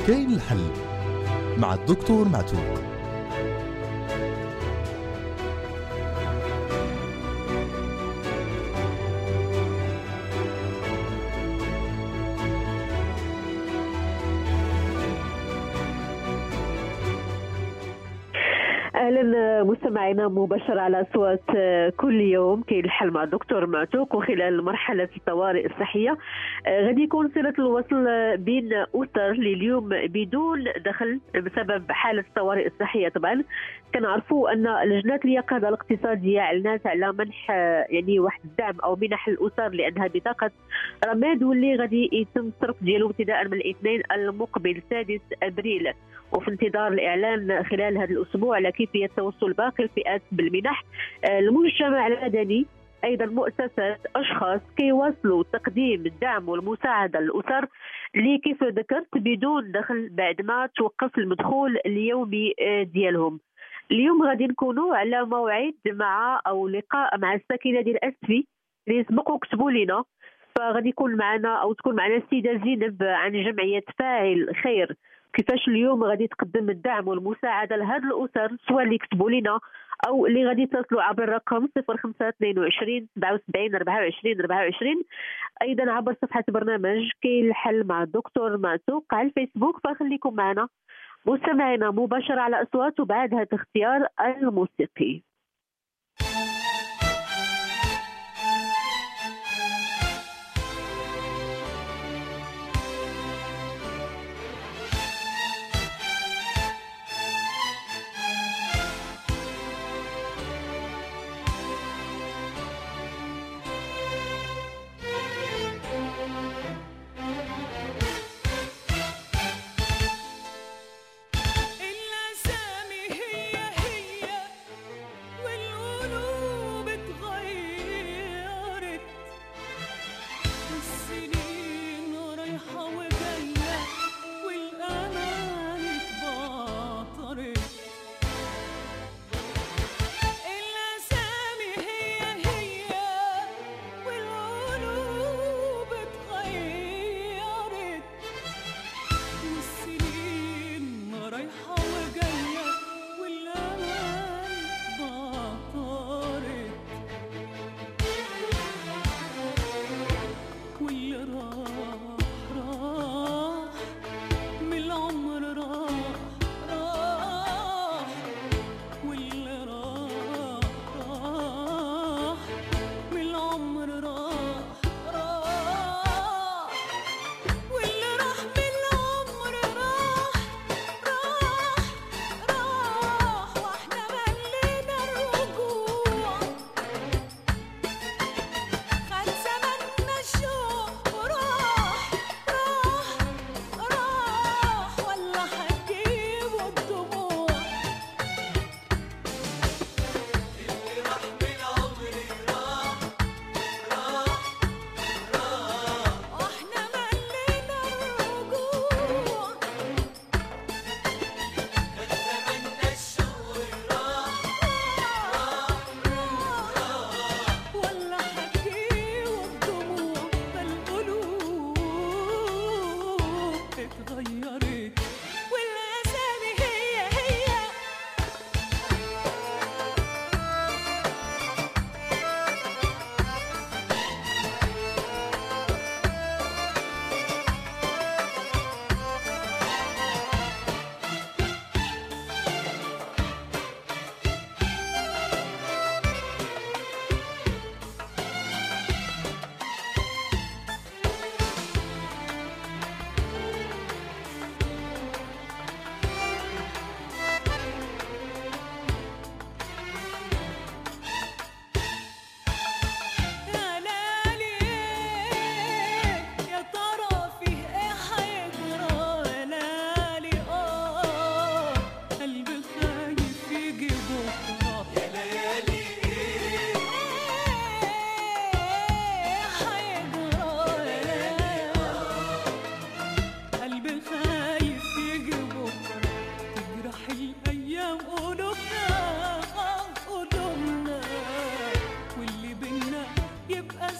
كاين الحل مع الدكتور معتوق. اهلا مستمعينا مباشرة على اصوات كل يوم كاين الحل مع الدكتور معتوق. وخلال مرحله الطوارئ الصحيه غادي يكون صله الوصل بين اسر اللي اليوم بدون دخل بسبب حاله الطوارئ الصحيه. طبعا كنعرفوا ان لجنه اليقظه الاقتصاديه اعلنت على منح يعني واحد الدعم او منح الاسر لانها بطاقه رماد، واللي غادي يتم الصرف ديالو ابتداء من الاثنين المقبل 6 ابريل، وفي انتظار الاعلان خلال هذا الاسبوع على كيفيه توصل باقي الفئات بالمنح. المجتمع المدني ايضا مؤسسات اشخاص كيواصلوا تقديم الدعم والمساعده للاسر اللي كيف ذكرت بدون دخل بعد ما توقف المدخول اليومي ديالهم. اليوم غادي نكونوا على موعد مع او لقاء مع الساكنه ديال اسفي اللي سبقوا كتبوا لنا، فغادي يكون معنا او تكون معنا السيده زينب عن جمعيه فاعل خير كيفاش اليوم غادي تقدم الدعم والمساعده لهذه الاسر، سواء اللي كتبوا لنا او اللي غادي يتصلوا عبر الرقم 0522 77 24 24، ايضا عبر صفحه برنامج كاين الحل مع الدكتور معتوق على الفيسبوك. فخليكم معنا مستمعينا مباشره على اصوات وبعد هذا الاختيار الموسيقي.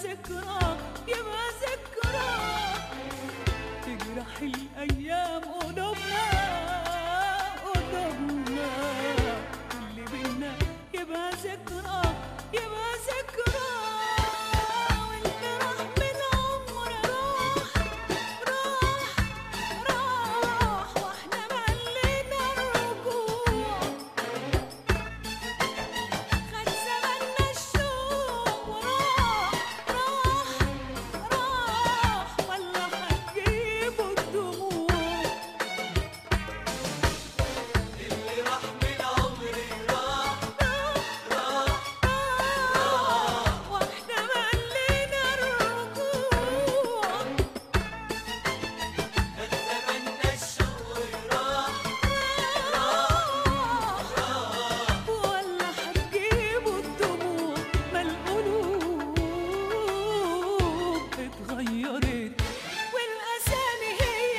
يبقى ذكرى تجرح الأيام. قلوبنا قلوبنا اللي بينا يبقى ذكرى يبقى ذكرى واللي راح من عمر راح واحنا ملينا الرجوع خد زماننا الشوق وراح ولا هتجيبوا الدموع اللي راح من عمري راح واحنا ملينا الرجوع خد زماننا الشوق ولا هتجيبوا الدموع ما القلوب اتغيرت والأسامي هي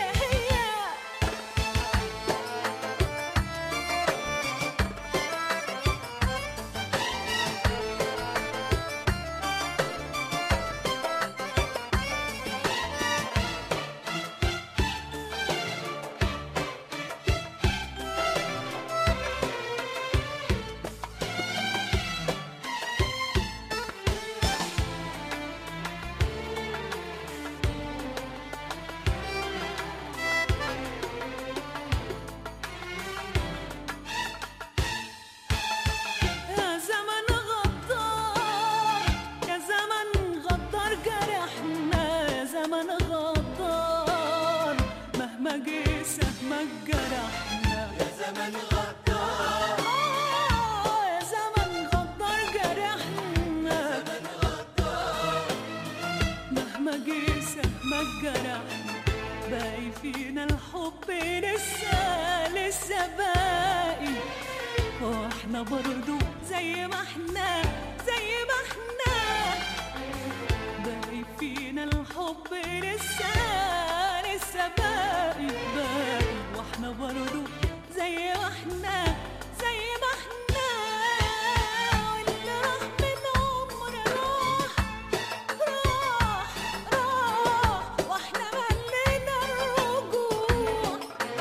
يا زمن غدار يا زمن غدار جرحنا يا زمن غدار مهما جه سهمك جرحنا يا زمن غدار يا زمن غدار جرحنا مهما جه سهمك جرحنا باقي فينا الحب لسه باقي واحنا برضو زي ما احنا باقي فينا الحب لسه باقي واحنا برضو زي ما احنا واللي راح من عمر راح واحنا ملينا الرجوع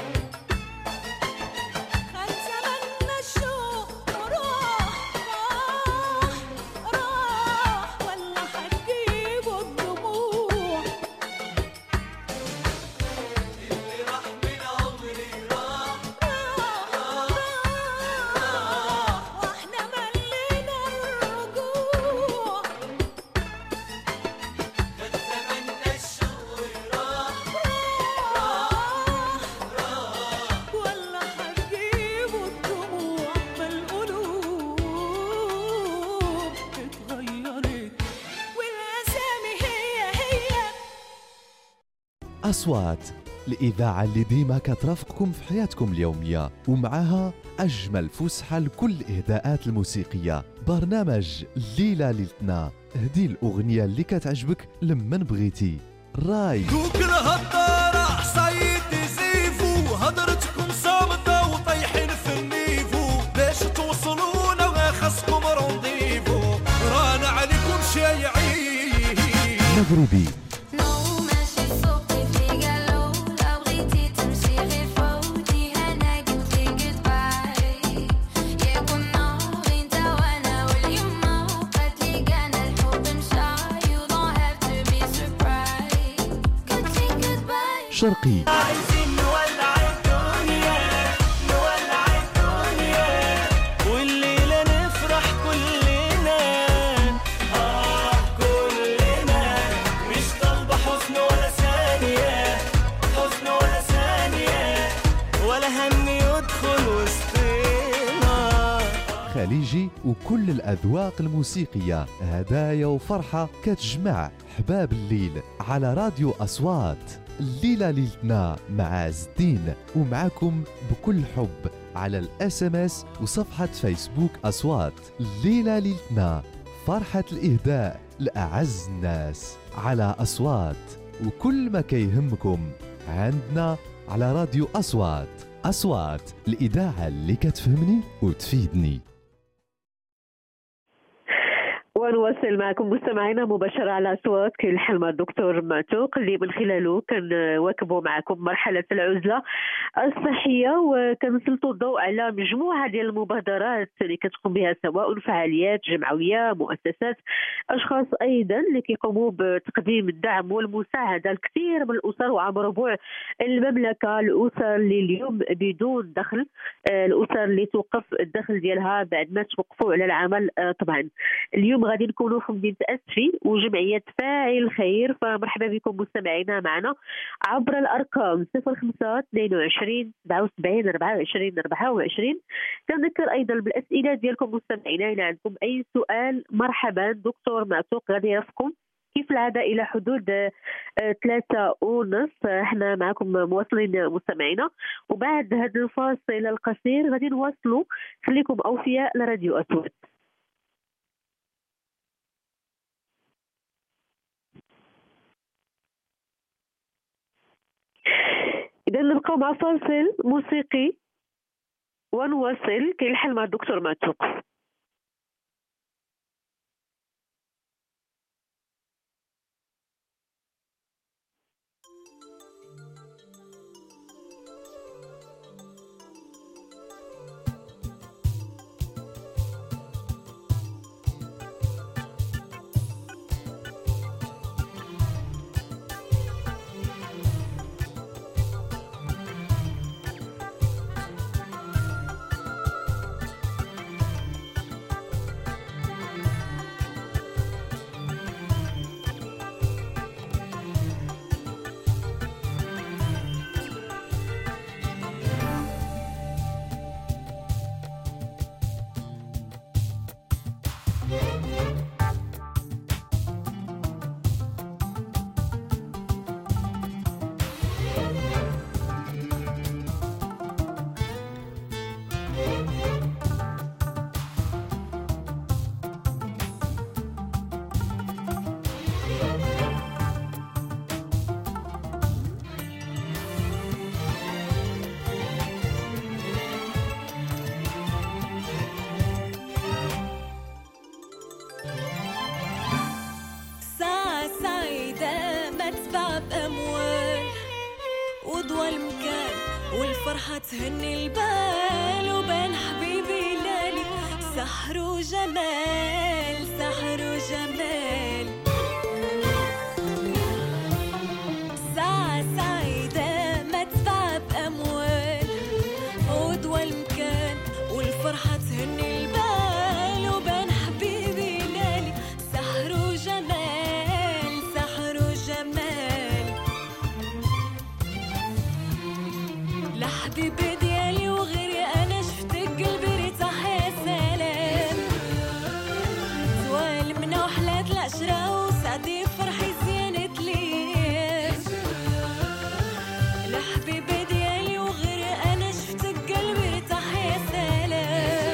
خد زماننا الشوق وراح ولا هتجيبوا الدموع اللي راح من عمري راح واحنا ملينا الرجوع خد زماننا الشوق ولا هتجيبوا الدموع ما القلوب اتغيرت والأسامي هي أصوات الإذاعة اللي ديما كترافقكم في حياتكم اليومية ومعها أجمل فسحة لكل الإهداءات الموسيقية. برنامج ليلة ليلتنا، هدي الأغنية اللي كتعجبك لمن بغيتي. راي دوك الهضارة حصايد زيفو هضرتكم صامتة وطيحين في النيفو باش توصلونا خاصكم رونديفو رانا عليكم شايعين مغربي شرقي عايزين نولع الدنيا والليلة نفرح كلنا كلنا مش طالبة حزن ولا ثانية ولا هم يدخل وسطنا. خليجي وكل الأذواق الموسيقية، هدايا وفرحة كتجمع حباب الليل على راديو أصوات. الليلة ليلتنا مع عز الدين ومعكم بكل حب على الاس ام اس وصفحة فيسبوك أصوات. الليلة ليلتنا، فرحة الإهداء لأعز الناس على أصوات، وكل ما كيهمكم عندنا على راديو أصوات. أصوات، الإذاعة اللي كتفهمني وتفيدني. ونواصل معكم مستمعينا مباشرة على أصوات كالحلمة الدكتور معتوق اللي من خلاله كنواكبوا معكم مرحلة العزلة الصحية، وكنسلطوا الضوء على مجموعة ديال المبادرات اللي كتقوم بها سواء فعاليات جمعوية، مؤسسات، أشخاص أيضا اللي كيقوموا بتقديم الدعم والمساعدة لكثير من الأسر وعبر ربوع المملكة. الأسر اللي اليوم بدون دخل، الأسر اللي توقف الدخل ديالها بعد ما توقفوا على العمل. طبعا اليوم غادي نكونوا في مدينة أسفي وجمعية فاعل الخير، فمرحبا بكم مستمعينا معنا عبر الأرقام 05 22 77 24 24. كنذكر أيضا بالأسئلة ديالكم مستمعينا، إذا عندكم أي سؤال مرحبا دكتور معتوق غادي يرافقكم كيف العادة إلى حدود 3:30. احنا معكم مواصلين مستمعينا، وبعد هذا الفاصل القصير غادي نواصلوا. خليكم أوفياء لراديو أصوات. إذا نبقاو مع فاصل موسيقي ونواصل كيلحل مع الدكتور معتوق. والفرحة تهني البال وبين حبيبي لالي سحر وجمال سحر وجمال. ساعة سعيدة ما تدفع بأموال ودوى المكان والفرحة تهني البال وبين حبيبي لالي سحر وجمال سحر وجمال. لحبيبي ديالي وغيري أنا شفتك قلبي رتاح يا سلام. زوال منا وحلات العشرة وسعدي فرحي زينت ليام. لحبيبي ديالي وغيري أنا شفتك قلبي رتاح يا سلام.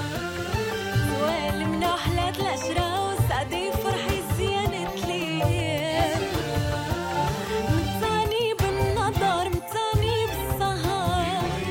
زوال منا وحلات العشرة وسعدي فرحي زينت ليام. متاني بالنظر متاني بالسهر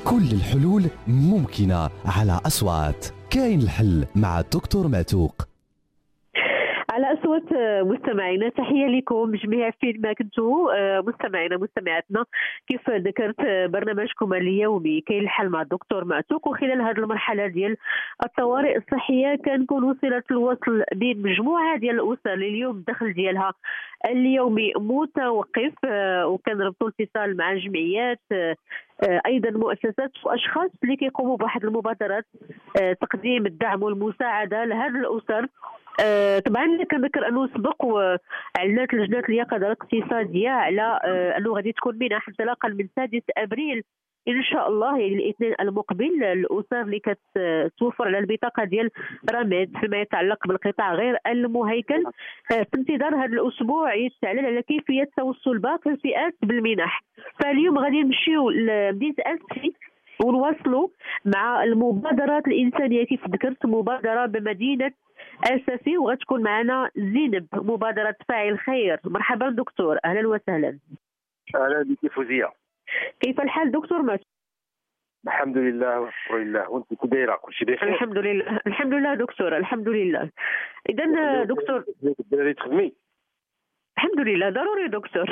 كل الحلول ممكنة على أصوات. كاين الحل مع الدكتور معتوق. على أصوات مستمعينا، تحية لكم جميعا فين ما كنتوا مستمعينا مستمعاتنا. كيف ذكرت برنامجكم اليومي كاين الحل مع الدكتور معتوق، وخلال هذه المرحلة ديال الطوارئ الصحية كنكون صلة الوصل بين مجموعة ديال الأسر اللي اليوم الدخل ديالها اليومي متوقف، وكنربطوا الاتصال مع جمعيات ايضا مؤسسات واشخاص اللي كيقوموا بواحد المبادرات تقديم الدعم والمساعده لهذه الاسر. طبعا كنذكر انه سبق واعلنت لجنه اليقظه الاقتصاديه على انه غادي تكون منح انطلاقا من 6 ابريل ان شاء الله، يعني الاثنين المقبل، الاسر اللي كتوفر على البطاقه ديال رماد فيما يتعلق بالقطاع غير المهيكل. في انتظار هذا الاسبوع يستعلن على كيفيه توصل باقي الفئات بالمنح. فاليوم غادي نمشيو لمدينه اسفي ونواصلوا مع المبادرات الانسانيه. كيف ذكرت مبادره بمدينه اسفي، وغتكون معنا زينب مبادره فاعل خير. مرحبا دكتور، اهلا وسهلا. اهلا بك فوزيه. كيف الحال دكتور معتوق؟ الحمد لله والشكر لله، وانت كي دايره؟ كلشي بخير؟ الحمد لله الحمد لله دكتور، الحمد لله. اذا دكتور تقدري تخدمي؟ الحمد لله ضروري دكتور.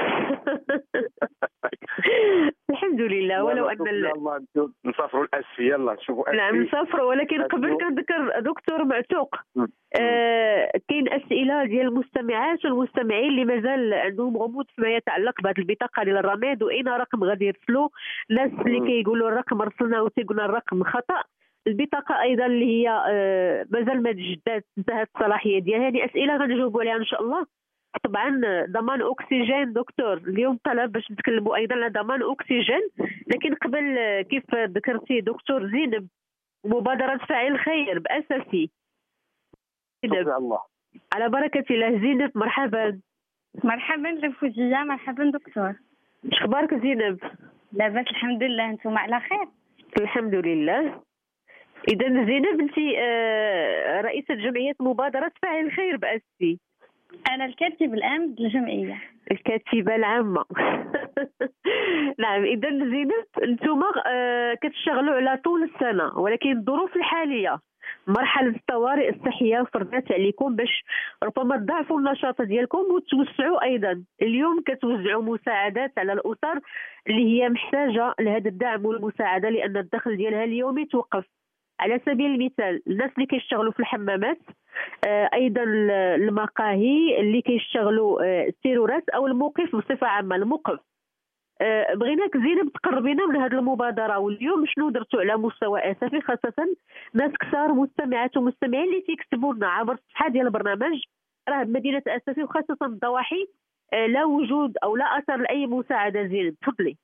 الحمد لله. ولو ان يلا نسافروا لاسفي، يلا نشوفوا اسفي. نعم نسافروا، ولكن قبل كنذكر دكتور معتوق كاين اسئله ديال المستمعات والمستمعين اللي مازال عندهم غموض فيما يتعلق بهذه البطاقه ديال الرماد، واين رقم غادي يرسلوا. الناس اللي كيقولوا الرقم رسلنا وتيقولنا الرقم خطا. البطاقه ايضا اللي هي مازال ما تجدات، انتهت الصلاحيه ديالها. هذه اسئله غنجاوبوا عليها ان شاء الله. طبعا ضمان اكسجين دكتور اليوم طلب باش نتكلموا ايضا على ضمان اكسجين، لكن قبل كيف ذكرتي دكتور زينب مبادره فاعل خير باساسي. زينب الله على بركه الله. زينب مرحبا. مرحبا رفوجيه، مرحبا دكتور. شخبارك زينب؟ لاباس الحمد لله، انتم على خير؟ الحمد لله. اذا زينب انت رئيسه جمعيه مبادره فاعل خير باساسي. أنا الكاتب العام للجمعية. الكاتبة العامة. نعم. إذا زينب أنتم كتشتغلوا على طول السنة، ولكن الظروف الحالية مرحلة الطوارئ الصحية فرضت عليكم باش ربما تضاعفوا النشاط ديالكم وتوسعوا أيضا. اليوم كتوزعوا مساعدات على الأسر اللي هي محتاجة لهذا الدعم والمساعدة، لأن الدخل ديالها اليومي توقف. على سبيل المثال الناس اللي كيشتغلوا في الحمامات، ايضا المقاهي اللي كيشتغلوا السيرورات، او الموقف بصفه عامه الموقف. بغيناك زينب تقربينا من هذه المبادره، واليوم شنو درتوا على مستوى اسفي، خاصه ناس كثار مستمعات ومستمعين اللي تيكتبوا لنا عبر الصفحه ديال البرنامج راه بمدينه اسفي وخاصه الضواحي لا وجود او لا اثر لاي مساعده. زينب تفضلي.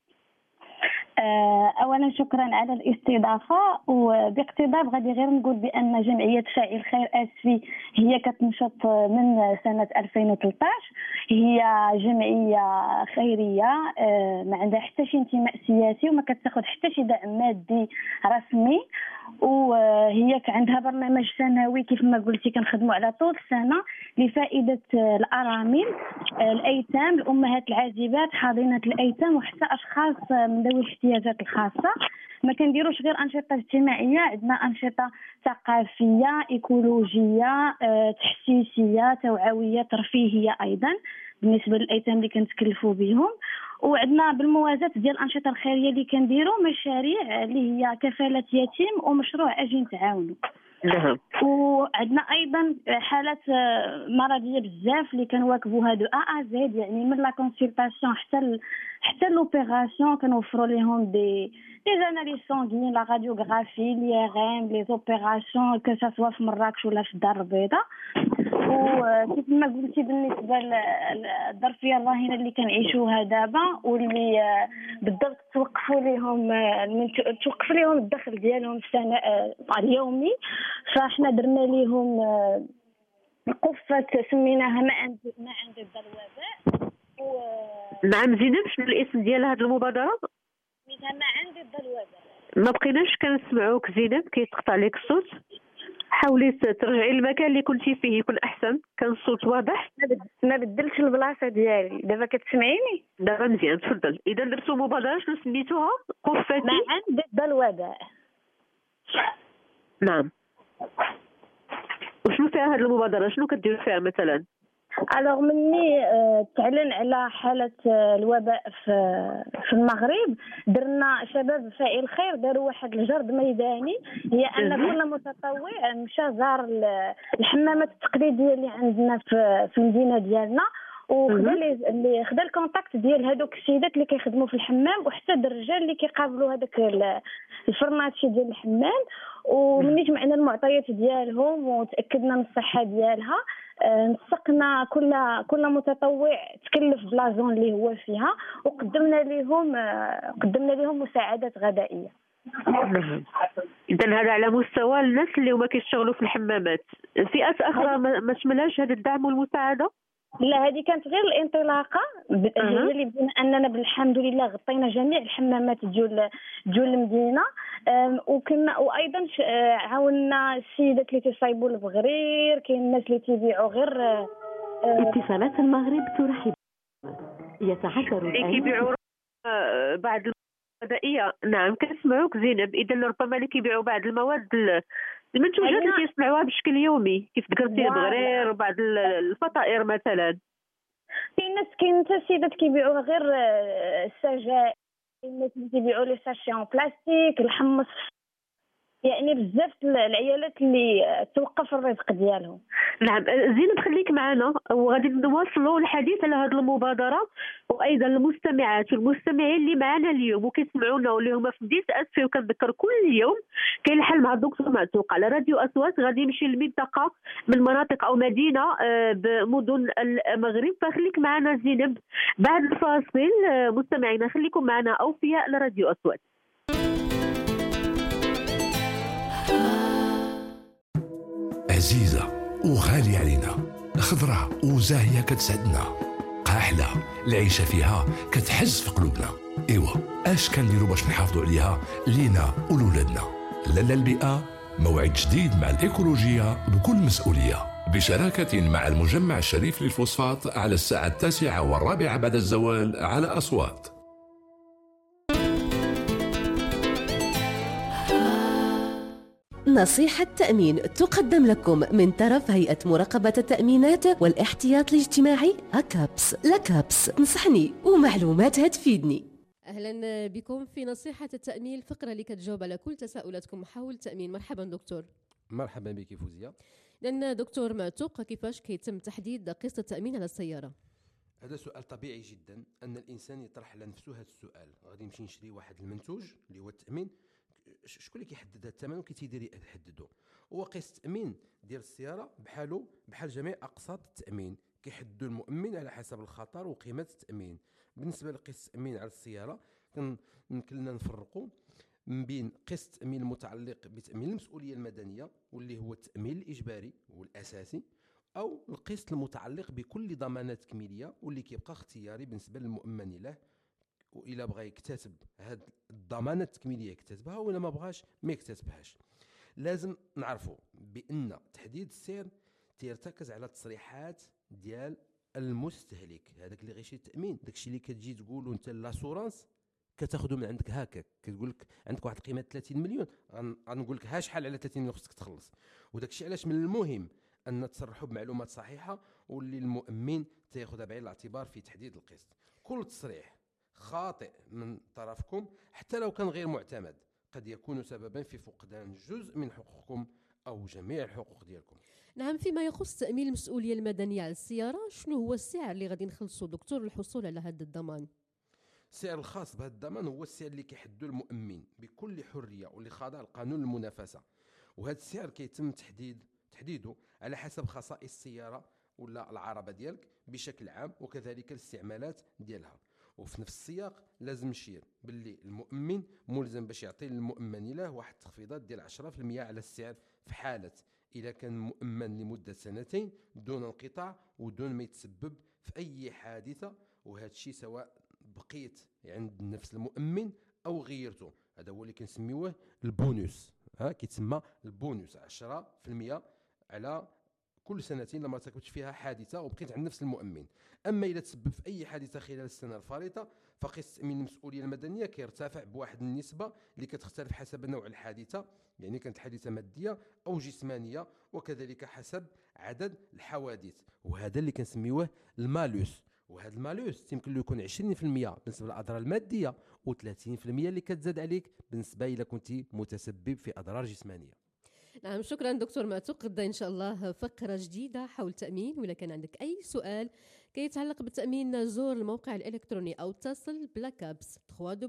اولا شكرا على الاستضافه، وباقتضاب غادي غير نقول بان جمعيه فاعل خير اسفي هي كتنشط من سنه 2013. هي جمعيه خيريه ما عندها حتى شي انتماء سياسي وما كتاخذ حتى شي دعم مادي رسمي، وهي عندها برنامج سنوي كيف ما قلتي كنخدموا على طول السنه لفائده الارامل، الايتام، الامهات العازبات، حاضنات الايتام، وحتى اشخاص من ذوي الاحتياجات الخاصه. ما كنديروش غير انشطه اجتماعيه، عندنا انشطه ثقافيه، ايكولوجيه، تحسيسيه، توعويه، ترفيهيه ايضا بالنسبه للايتام اللي كنتكلفوا بهم. وعندنا بالموازاه ديال الانشطه الخيريه اللي كنديروا مشاريع اللي هي كفاله يتيم ومشروع اجي نتعاونوا. وعندنا ايضا حالات مرضيه بزاف اللي كنواكبوا هادو زد، يعني من لا كونسلطاسيون حتى لوبيراسيون كنوفروا لهم دي زاناليز سونغين، لا راديوغرافي، لي ار ام، لي زوبيراسيون كو سوا في مراكش ولا في الدار البيضاء. وكيف ما قلتي بالنسبه للظرفيه الراهنه اللي كنعيشوها دابا، واللي بالضبط توقف لهم الدخل ديالهم السنه اليومي، فاحنا درنا لهم قفه سميناها ما عند الوباء. نعم زينب، شنو الاسم ديال هذه المبادره؟ سميتها ما عند الوباء. ما بقيناش كنسمعوك زينب، كيتقطع لك الصوت. حاولي ترجعي للمكان اللي كنتي فيه يكون احسن، كان الصوت واضح. ما بدلتش البلاصه ديالي. دابا كتسمعيني؟ دابا مزيان، تفضل. اذا درتوا مبادره شنو سميتوها؟ قفتي معا ضد الوباء. نعم. وشنو فيها هذه المبادره؟ شنو كديروا فيها مثلا؟ الوغ مني تعلن على حالة الوباء في المغرب، درنا شباب فاعل خير داروا واحد الجرد ميداني، هي ان كل متطوع مشى زار الحمامات التقليديه اللي عندنا في المدينه ديالنا، وخدا خدا الكونتاكت ديال هذوك السيدات اللي كيخدموا في الحمام، وحتى الرجال اللي كيقابلوا هذاك الفرماتشي ديال الحمام، ومني جمعنا المعطيات ديالهم وتاكدنا من الصحه ديالها. نسقنا كل متطوع تكلف بلا زون اللي هو فيها، وقدمنا لهم مساعدات غذائيه. اذا هذا على مستوى الناس اللي هما كيشتغلوا في الحمامات. فئات اخرى ما شملهاش هذا الدعم والمساعده؟ لا، هذه كانت غير الانطلاقه هي اللي بدينا اننا بالحمد لله غطينا جميع الحمامات ديال المدينه، وكنا وايضا عاوننا السيدات اللي تيصايبوا البغرير، كاين الناس اللي تيبيعوا غير اتصالات المغرب ترحب. يتعثر اللي كيبيعوا بعض الغذائيه. نعم كنسمعوك زينب. اذا ربما اللي كيبيعوا بعض المواد المنتوجات اللي كيصنعوها بشكل يومي، كيف ذكرتي البغرير وبعض الفطائر مثلا. كاين حتى السيدات كيبيعوا غير السجائر، الناس اللي كيبيعوا لي ساشي بلاستيك، الحمص، يعني بزاف العيالات اللي توقف الرزق ديالهم. نعم زينب، خليك معنا وغادي نواصلوا الحديث على هذه المبادره، وايضا المستمعات والمستمعين اللي معنا اليوم وكيسمعونا واللي هما في بدايه اسفي. وكنذكر كل يوم كاين الحل مع الدكتور معتوق على راديو اصوات، غادي يمشي لمنطقه من مناطق او مدينه بمدن المغرب. فخليك معنا زينب بعد الفاصل. مستمعينا خليكم معنا اوفياء لراديو اصوات. عزيزة وغالية علينا، خضرة وزاهية كتسعدنا، قاحلة العيشة فيها كتحز في قلوبنا. إيوا اش كنديروا باش نحافظوا عليها لينا ولولادنا؟ لالا البيئة موعد جديد مع الإيكولوجية بكل مسؤولية، بشراكة مع المجمع الشريف للفوسفات على الساعة 9:15 بعد الزوال على أصوات. نصيحة تأمين تقدم لكم من طرف هيئة مراقبة التأمينات والاحتياط الاجتماعي أكابس. لكابس تنصحني ومعلوماتها تفيدني. أهلا بكم في نصيحة التأمين، الفقرة اللي كتجاوب على كل تساؤلاتكم حول التأمين. مرحبا دكتور. مرحبا بك فوزية. لأن دكتور معتوق، كيفاش كيتم تحديد قسط التأمين على السيارة؟ هذا سؤال طبيعي جدا أن الإنسان يطرح على نفسه هذا السؤال. غادي نمشي نشري واحد المنتوج اللي هو التأمين، شكون اللي كيحدد هذا الثمن وكي تيدير يحددو؟ هو قسط التأمين ديال السيارة بحال جميع أقساط التأمين، كيحددوا المؤمن على حسب الخطر وقيمة التأمين. بالنسبة لقسط التأمين على السيارة كنا نفرقوا من بين قسط التأمين المتعلق بتأمين المسؤولية المدنية واللي هو التأمين الإجباري والأساسي، أو القسط المتعلق بكل ضمانات تكميلية واللي كيبقى اختياري بالنسبة للمؤمن له، وإلا بغى يكتسب هاد الضمانة التكميلية يكتسبها، وإلا ما بغاش ما يكتسبهاش. لازم نعرفوا بأن تحديد السعر تيرتكز على تصريحات ديال المستهلك، هذاك اللي غيشري التأمين. داكشي اللي كتجي تقولوا انت لاسورانس كتاخذوا من عندك هكاك، كتقول لك عندك واحد القيمه 30 مليون، غنقول لك ها شحال على 30 مليون خصك تخلص. وداكشي علاش من المهم ان تصرحوا بمعلومات صحيحه واللي المؤمن تاخذها بعين الاعتبار في تحديد القسط. كل تصريح خاطئ من طرفكم حتى لو كان غير معتمد قد يكون سببا في فقدان جزء من حقوقكم أو جميع الحقوق ديالكم. نعم، فيما يخص تأمين المسؤولية المدنية على السيارة، شنو هو السعر اللي غادي نخلصوا دكتور للحصول على هذا الضمان؟ السعر الخاص بهذا الضمان هو السعر اللي كيحددو المؤمن بكل حرية واللي خاضع لقانون المنافسة، وهذا السعر كيتم تحديده على حسب خصائص السيارة ولا العربة ديالك بشكل عام، وكذلك الاستعمالات ديالها. وفي نفس السياق لازم نشير باللي المؤمن ملزم باش يعطي للمؤمن له واحد التخفيضات ديال 10% على السعر في حالة إذا كان مؤمن لمدة 2 دون انقطاع ودون ما يتسبب في أي حادثة، وهذا الشيء سواء بقيت عند نفس المؤمن أو غيرته. هذا هو اللي كنسميوه البونوس، كيتسمى البونوس 10% على كل سنتين لما ارتكبتش فيها حادثه وبقيت عند نفس المؤمن. اما اذا تسبب في اي حادثه خلال السنه الفارطه فقسط التامين المسؤوليه المدنيه كيرتفع بواحد النسبه اللي كتختلف حسب نوع الحادثه، يعني كانت حادثه ماديه او جسمانيه، وكذلك حسب عدد الحوادث، وهذا اللي كنسميوه المالوس. وهذا المالوس يمكن له يكون 20% بالنسبه للاضرار الماديه و30% اللي كتزاد عليك بالنسبه الى كنت متسبب في اضرار جسمانيه. نعم، شكرا دكتور معتوق. غدا ان شاء الله فقره جديده حول التامين، ولا كان عندك اي سؤال كيتعلق بالتامين زور الموقع الالكتروني او اتصل بلاكابس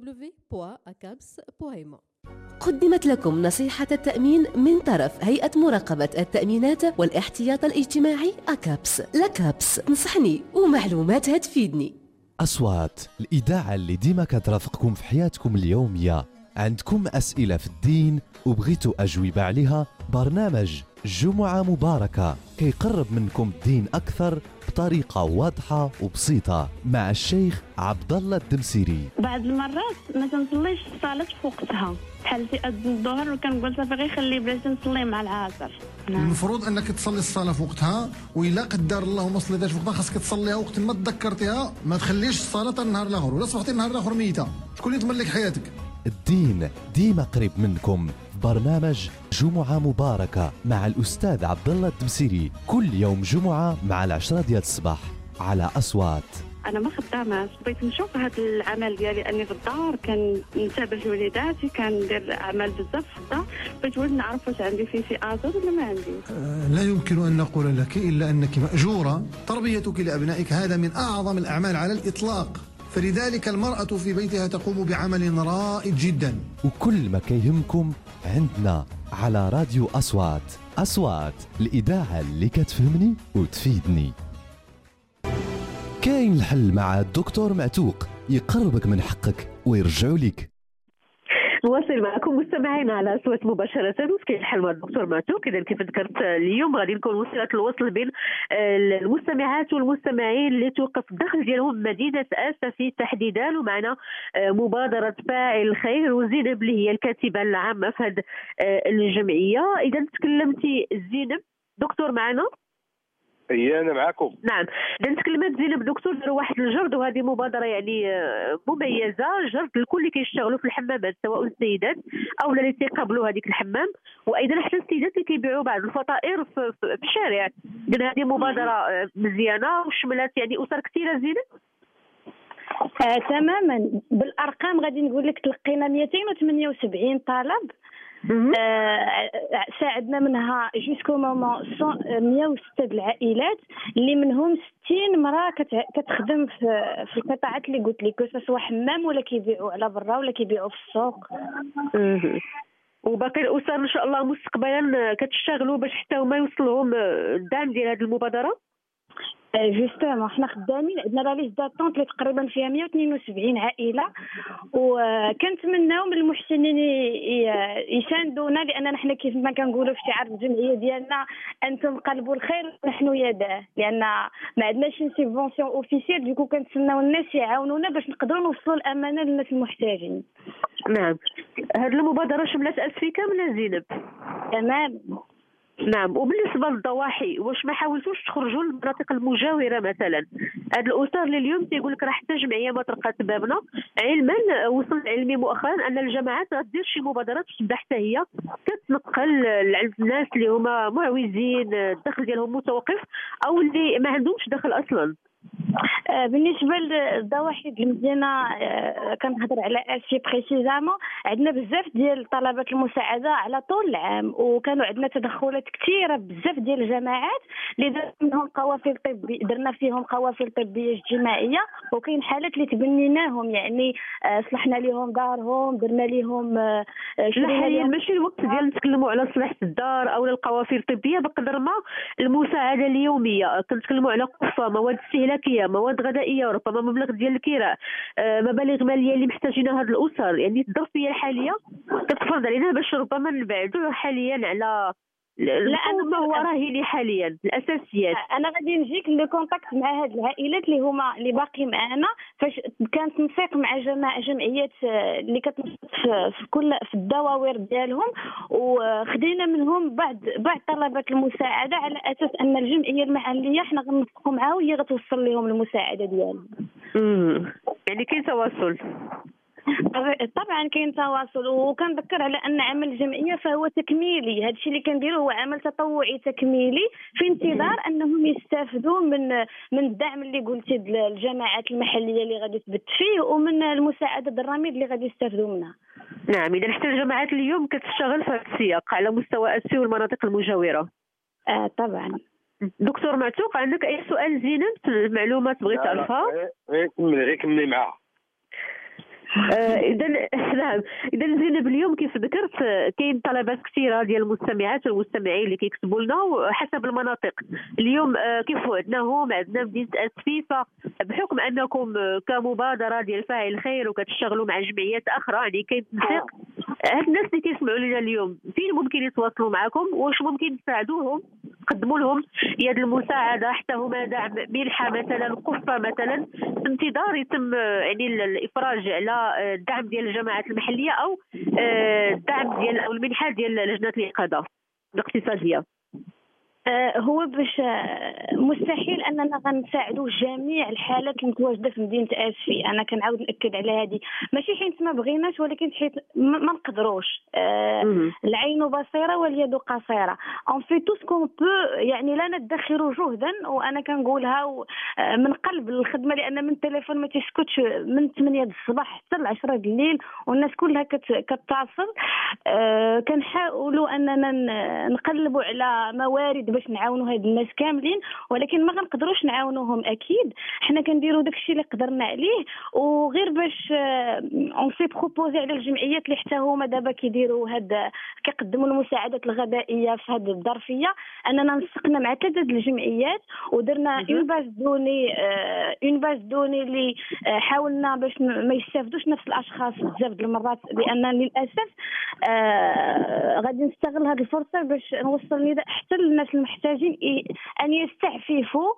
www.acabs.ma. قدمت لكم نصيحة التأمين من طرف هيئة مراقبة التأمينات والاحتياط الاجتماعي أكابس. لكابس، نصحني ومعلوماتها تفيدني. أصوات، الإذاعة اللي ديما كترافقكم في حياتكم اليومية. عندكم أسئلة في الدين وبغيتوا أجوبة عليها؟ برنامج جمعة مباركة كيقرب منكم الدين أكثر بطريقة واضحة وبسيطة مع الشيخ عبد الله الدمسيري. بعض المرات ما تنصليش الصلاة في وقتها، بحال في أذن الظهر وكنقول صافي غير خلي بلاش نصلي مع العصر. المفروض انك تصلي الصلاه في وقتها، والا قدر الله ما صليتهاش في وقتها خاصك تصليها وقت ما تذكرتيها. ما تخليش الصلاه النهار الاخر، ولا صبحتي النهار الاخر ميته. شكون اللي تملك حياتك؟ الدين ديما قريب منكم. برنامج جمعة مباركة مع الأستاذ عبد الله الدمسيري كل يوم جمعة مع 10 ديال الصباح على أصوات. انا ما خداماش، بغيت نشوف هذا العمل ديالي اني في الدار كنتابع وليداتي، كندير اعمال بزاف في الدار، بغيت نعرف واش عندي فيه شي اثر ولا ما عندي. لا يمكن ان نقول لك الا انك ماجوره. تربيتك لابنائك هذا من اعظم الاعمال على الاطلاق، فلذلك المرأة في بيتها تقوم بعمل رائد جدا. وكل ما كيهمكم عندنا على راديو أصوات. أصوات، الإذاعة اللي كتفهمني وتفيدني. كاين الحل مع الدكتور معتوق، يقربك من حقك ويرجعوا لك. نواصل معكم مستمعينا على أصوات مباشرة وكاين الحل مع الدكتور معتوق. إذا كيف ذكرت اليوم غادي نكون وسيلة الوصل بين المستمعات والمستمعين اللي توقف الدخل ديالهم مدينة أسفي تحديدا، ومعنا مبادرة فاعل الخير وزينب اللي هي الكاتبة العامة في هذه الجمعية. إذا تكلمتي زينب دكتور معنا؟ انا معكم. نعم، اذا تكلمت زينب دكتور داروا واحد الجرد، وهذه مبادره يعني مميزه، جرد لكل اللي كيشتغلوا في الحمامات سواء السيدات او اللي تيقابلوا هذيك الحمام، وايضا حتى السيدات اللي كيبيعوا بعض الفطائر في الشارع. اذا هذه مبادره مزيانه وشملت يعني اسر كثيره زينب. تماما، بالارقام غادي نقول لك تلقينا 278 طلب. ساعدنا منها جوسكو مومون 106 العائلات اللي منهم 60 امراه كتخدم في القطاعات اللي قلت لك، سواء حمام ولا كيبيعوا على برا ولا كيبيعوا في السوق. وباقي الاسر ان شاء الله مستقبلا كتشتغلوا باش حتى هما يوصلهم الدعم ديال هذه المبادره. جوستومون حنا خدامين، عندنا لا ليست داتونت اللي تقريبا فيها 172 عائله، وكنتمناو من المحسنين يساندونا، لاننا حنا كيف ما كنقولوا في شعار الجمعيه ديالنا انتم قلب الخير نحن يداه، لان ما عندناش شي سيبونسيون اوفيسيال، ديكو كنتسناو الناس يعاونونا باش نقدروا نوصلوا الامانه للناس المحتاجين. نعم، هذه المبادره شملت اسفي كامله زينب. تمام. نعم، وبالنسبه للضواحي واش ما حاولتوش تخرجوا للمناطق المجاوره مثلا؟ هاد الاسر اللي اليوم تيقول لك راه حتى جمعيه ما طرقات بابنا، علما وصل علمي مؤخرا ان الجماعات غدير شي مبادرات تبدا حتى هي كتنقل الناس اللي هما معوزين الدخل ديالهم متوقف او اللي ما عندهمش دخل اصلا. بالنسبه للضواحي المدينه كنهضر على اسي بريسيزامون، عندنا بزاف ديال طلبات المساعده على طول العام، وكانوا عندنا تدخلات كثيره بزاف ديال الجماعات اللي درنا فيهم قوافل طبيه اجتماعيه، وكاين حالات اللي تبنيناهم، يعني صلحنا لهم دارهم، درنا لهم حاليا ماشي الوقت ديال نتكلموا على صلاح الدار او القوافل الطبيه بقدر ما المساعده اليوميه. كنتكلموا على قفه، مواد استهلاكيه، مواد غذائيه، وربما مبلغ ديال الكراء، مبالغ ماليه اللي محتاجينها هاد الاسر. يعني الظرفيه الحاليه كتفرض علينا باش ربما نبعدوا حاليا على لا ما هو راهي حاليا الاساسيات. انا غادي نجيك لو كونتاكت مع هاد العائلات اللي هما اللي باقي معانا، فاش كانت نسيق مع جمعيات اللي كتنشط في الدواوير ديالهم، وخدينا منهم بعض طلبات المساعده على اساس ان الجمعيه المحليه حنا غنوثقوا معاها وهي غتوصل لهم المساعده ديالهم. يعني كاين تواصل؟ طبعا كاين تواصل، وكنذكر على ان عمل الجمعيه فهو تكميلي. هذا الشيء اللي كنديروا هو عمل تطوعي تكميلي في انتظار انهم يستافدوا من الدعم اللي قلتي الجماعات المحليه اللي غادي تبت فيه، ومن المساعده الرميد اللي غادي يستافدوا منها. نعم، اذا حتى الجماعات اليوم كتشتغل في هذا السياق على مستوى اسيا والمناطق المجاوره. طبعا. دكتور معتوق، عندك اي سؤال زينب، معلومات بغيت تعرفها؟ غير كملي معاه. اذا نعم، اذا زينب اليوم كيف ذكرت كاين طلبات كثيره ديال المستمعات والمستمعين اللي كيكتبوا لنا وحسب المناطق. اليوم كيف وعدناهم عندنا مدينه اسفي، فبحكم انكم كمبادره ديال فاعل الخير وكتشتغلوا مع جمعيات اخرى يعني كاين تنسيق، هاد الناس اللي كيسمعوا لنا اليوم فين ممكن يتواصلوا معكم؟ واش ممكن تساعدوهم تقدموا لهم يد المساعده حتى هما دعم منحه مثلا قفه مثلا في انتظار يتم يعني الافراج على الدعم ديال الجماعات المحليه او الدعم ديال او المنحه ديال لجنه الإنقاذ الاقتصاديه؟ هو باش مستحيل اننا غنساعدوا جميع الحالات المتواجده في مدينه اسفي. انا كنعاود ناكد على هذه، ماشي حيت ما بغيناش ولكن حيت ما نقدروش. العين بصيره واليد قصيره. اون في تو سكون بو، يعني لا ندخر جهدا، وانا كنقولها من قلب الخدمه، لان من التليفون ما تسكتش من 8 الصباح حتى ل 10 الليل والناس كلها كتتصل. كنحاولوا اننا نقلبوا على موارد باش نعاونوا هاد الناس كاملين، ولكن ما غنقدروش نعاونوهم اكيد. حنا كنديروا داكشي اللي قدرنا عليه، وغير باش اون سي بروبوزي على الجمعيات اللي حتى هما دابا كيديروا كيقدموا المساعدات الغذائيه في هذه الظرفيه، اننا نسقنا مع 3 الجمعيات ودرنا اون باز دوني اللي حاولنا باش ما يستافدوش نفس الاشخاص بزاف د المرات، لان للاسف غادي نستغل هذه الفرصه باش نوصل نداء حتى للناس المحتاجين ان يستعففوا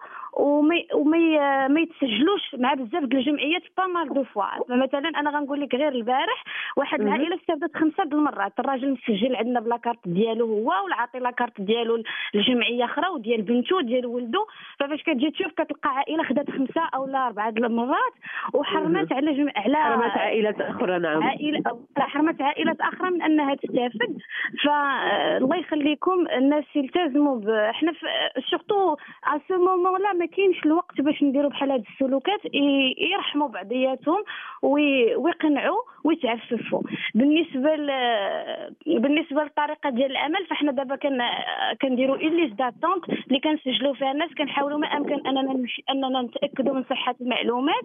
وما يتسجلوش مع بزاف د الجمعيات با مال دو فوا. مثلا انا غنقول لك غير البارح واحد العائله استافدت 5 د المرات. الراجل مسجل عندنا بلا كارت ديالو هو، والعاطي لا كارت ديالو لجمعيه اخرى وديال بنته وديال ولده. فاش كتجي تشوف كتلقى عائله خدات 5 أو 4 د المرات وحرمت على حرمت عائلات اخرى. نعم، حرمت عائلات اخرى من انها تستافد. فالله يخليكم الناس يلتزموا احنا سورتو ا سو مومون لا ما كاينش الوقت باش نديروا بحال هاد السلوكات، يرحموا بعضياتهم ويقنعوا ويتعففوا. بالنسبه للطريقه ديال العمل، فاحنا دابا كنديروا اون ليست داتونت اللي كنسجلوا فيها الناس، كنحاولوا ما امكن اننا نتاكدوا من صحه المعلومات،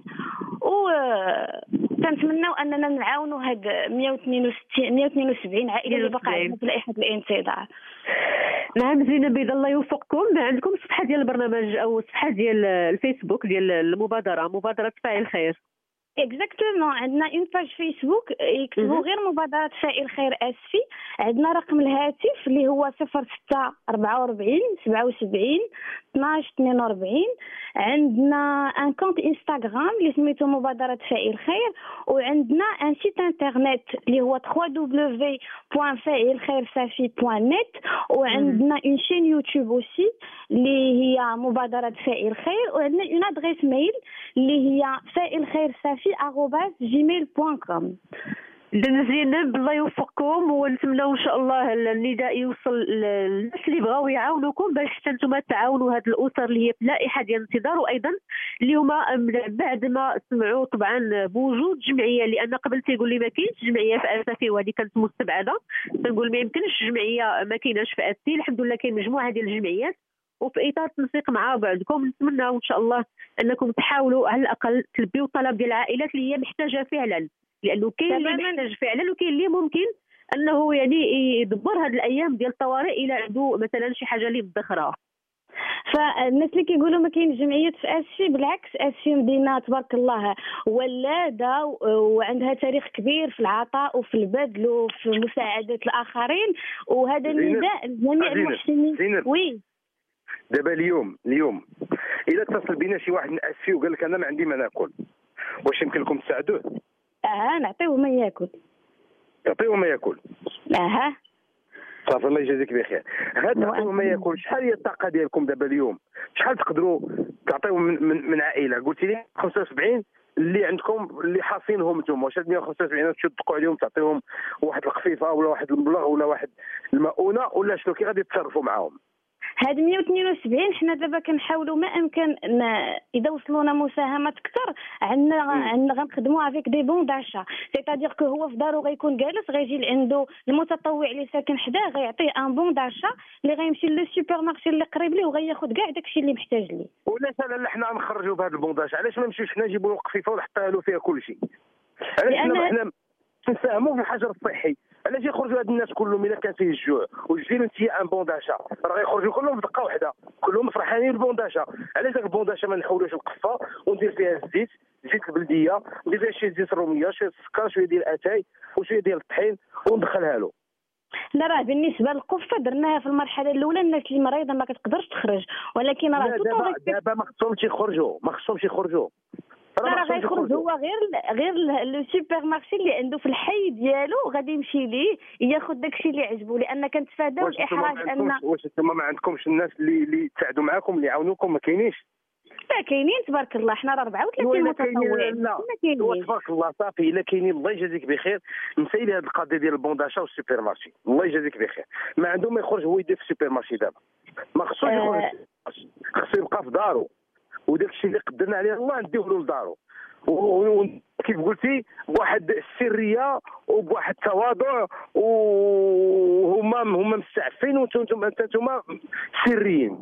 كنتمنوا اننا نعاونوا هاد 172 عائله اللي باقا عندنا في لائحه الانتظار. نعم زينب، بيض الله يوفقكم. عندكم صفحه ديال البرنامج او صفحه ديال الفيسبوك ديال المبادره، مبادره فاعل الخير؟ اكزاكتومون، عندنا اون باج فيسبوك يكتبوا غير مبادرة فاعل الخير اسفي. عندنا رقم الهاتف اللي هو 06 44 77 12 42. عندنا ان كونت انستغرام اللي سميتو مبادرة فاعل الخير، وعندنا ان سيت انترنت اللي هو www.failkhairsafi.net، وعندنا اون شين يوتيوب اوسي اللي هي مبادرة فاعل الخير، وعندنا اون ادريس ميل اللي هي failkhairsafi@gmail.com. زينب الله يوفقكم، ونتمنوا ان شاء الله النداء يوصل للناس اللي بغاو يعاونوكم باش حتى نتوما تعاونوا هذه الاسر اللي هي في لائحه ديال الانتظار، وايضا اللي هما بعد ما سمعوا طبعا بوجود جمعيه، لان قبل تيقول لي ما كاينش جمعيه في اسفي وهذه كانت مستبعده، تنقول ما يمكنش جمعيه ما كايناش في اسفي. الحمد لله كاين مجموعه ديال الجمعيات، وفي اطار التنسيق مع بعضكم نتمنى ان شاء الله انكم تحاولوا على الاقل تلبيوا الطلب ديال العائلات اللي هي محتاجه فعلا، لانه كاين اللي محتاج فعلا وكاين اللي ممكن انه يعني يدبر هذه الايام ديال الطوارئ الى عنده مثلا شي حاجه اللي مدخرها. فالناس اللي كيقولوا ما كاينش جمعيات في اسفي، بالعكس اسفي مدينه تبارك الله ولاده وعندها تاريخ كبير في العطاء وفي البذل وفي مساعده الاخرين، وهذا النداء لجميع المحسنين. وي دابا اليوم اذا اتصل بينا شي واحد من اسفي وقال لك انا ما عندي ما ناكل، واش يمكن لكم تساعدوه؟ نعطيوه ما ياكل. تعطيوه ما ياكل. صافي الله يجازيك بخير. هذا تعطيوه ما ياكل، شحال هي الطاقه ديالكم دابا اليوم؟ شحال تقدروا تعطيو من عائله؟ قلتي لي 75 اللي عندكم اللي حاصينهم نتوما، واش 175 تشدقوا عليهم تعطيهم واحد القفيفه ولا واحد المبلغ ولا واحد المؤونه ولا شنو كي غادي تتصرفوا معاهم؟ هاد 172 حنا دابا كنحاولوا ما امكن اذا وصلونا مساهمات اكثر عندنا غنخدموا افيك دي بون داشا، سيتادير كو هو في دارو غيكون جالس غيجي لعنده المتطوع اللي ساكن حداه غيعطيه ان بون داشا اللي غيمشي للسوبر مارشي اللي قريب ليه وغياخذ كاع داكشي اللي محتاج ليه. وعلاش لا حنا نخرجوا بهذا البون داشا؟ علاش ما نمشيوش حنا نجيبوا له قفيفه ونحطها له فيها كل شيء؟ علاش حنا نساهموا في الحجر الصحي؟ علاش يخرجوا هاد الناس كلهم الا كان فيه الجوع وتجي انت ان بون داشا راه غيخرجوا كلهم بدقه واحده كلهم فرحانين بالبون داشا؟ علاش داك البون داشا ما نحولوش القفه وندير فيها الزيت البلديه، ندير فيها شي زيت الروميه، شويه السكر، شويه ديال الاتاي وشويه ديال الطحين وندخلها له. لا راه بالنسبه للقفه درناها في المرحله الاولى الناس اللي مريضه ما كتقدرش تخرج، ولكن راه دابا ما خصهمش يخرجوا راه غيخرج هو غير لو سوبر مارشي اللي عنده في الحي ديالو غادي يمشي ليه ياخذ داكشي اللي عجبو، لان كنتفاداو الاحراج. واش انتما ما عندكمش الناس اللي تساعدوا معاكم اللي يعاونوكم؟ ما كاينينش؟ لا كاينين تبارك الله، حنا راه 34 متطوع. لا تبارك الله صافي الا كاينين الله يجازيك بخير. نسيلي هذه القضيه ديال البون داشا والسوبر مارشي، الله يجازيك بخير. ما عندهم ما يخرج هو يدير في السوبر مارشي دابا، ما خصوش يخرج، خصو يبقى في دارو وداك الشيء اللي قدرنا عليه الله نديوه له لدارو، وكيف قلتي بواحد السريه وبواحد التواضع وهما مستعفين وانتم سريين.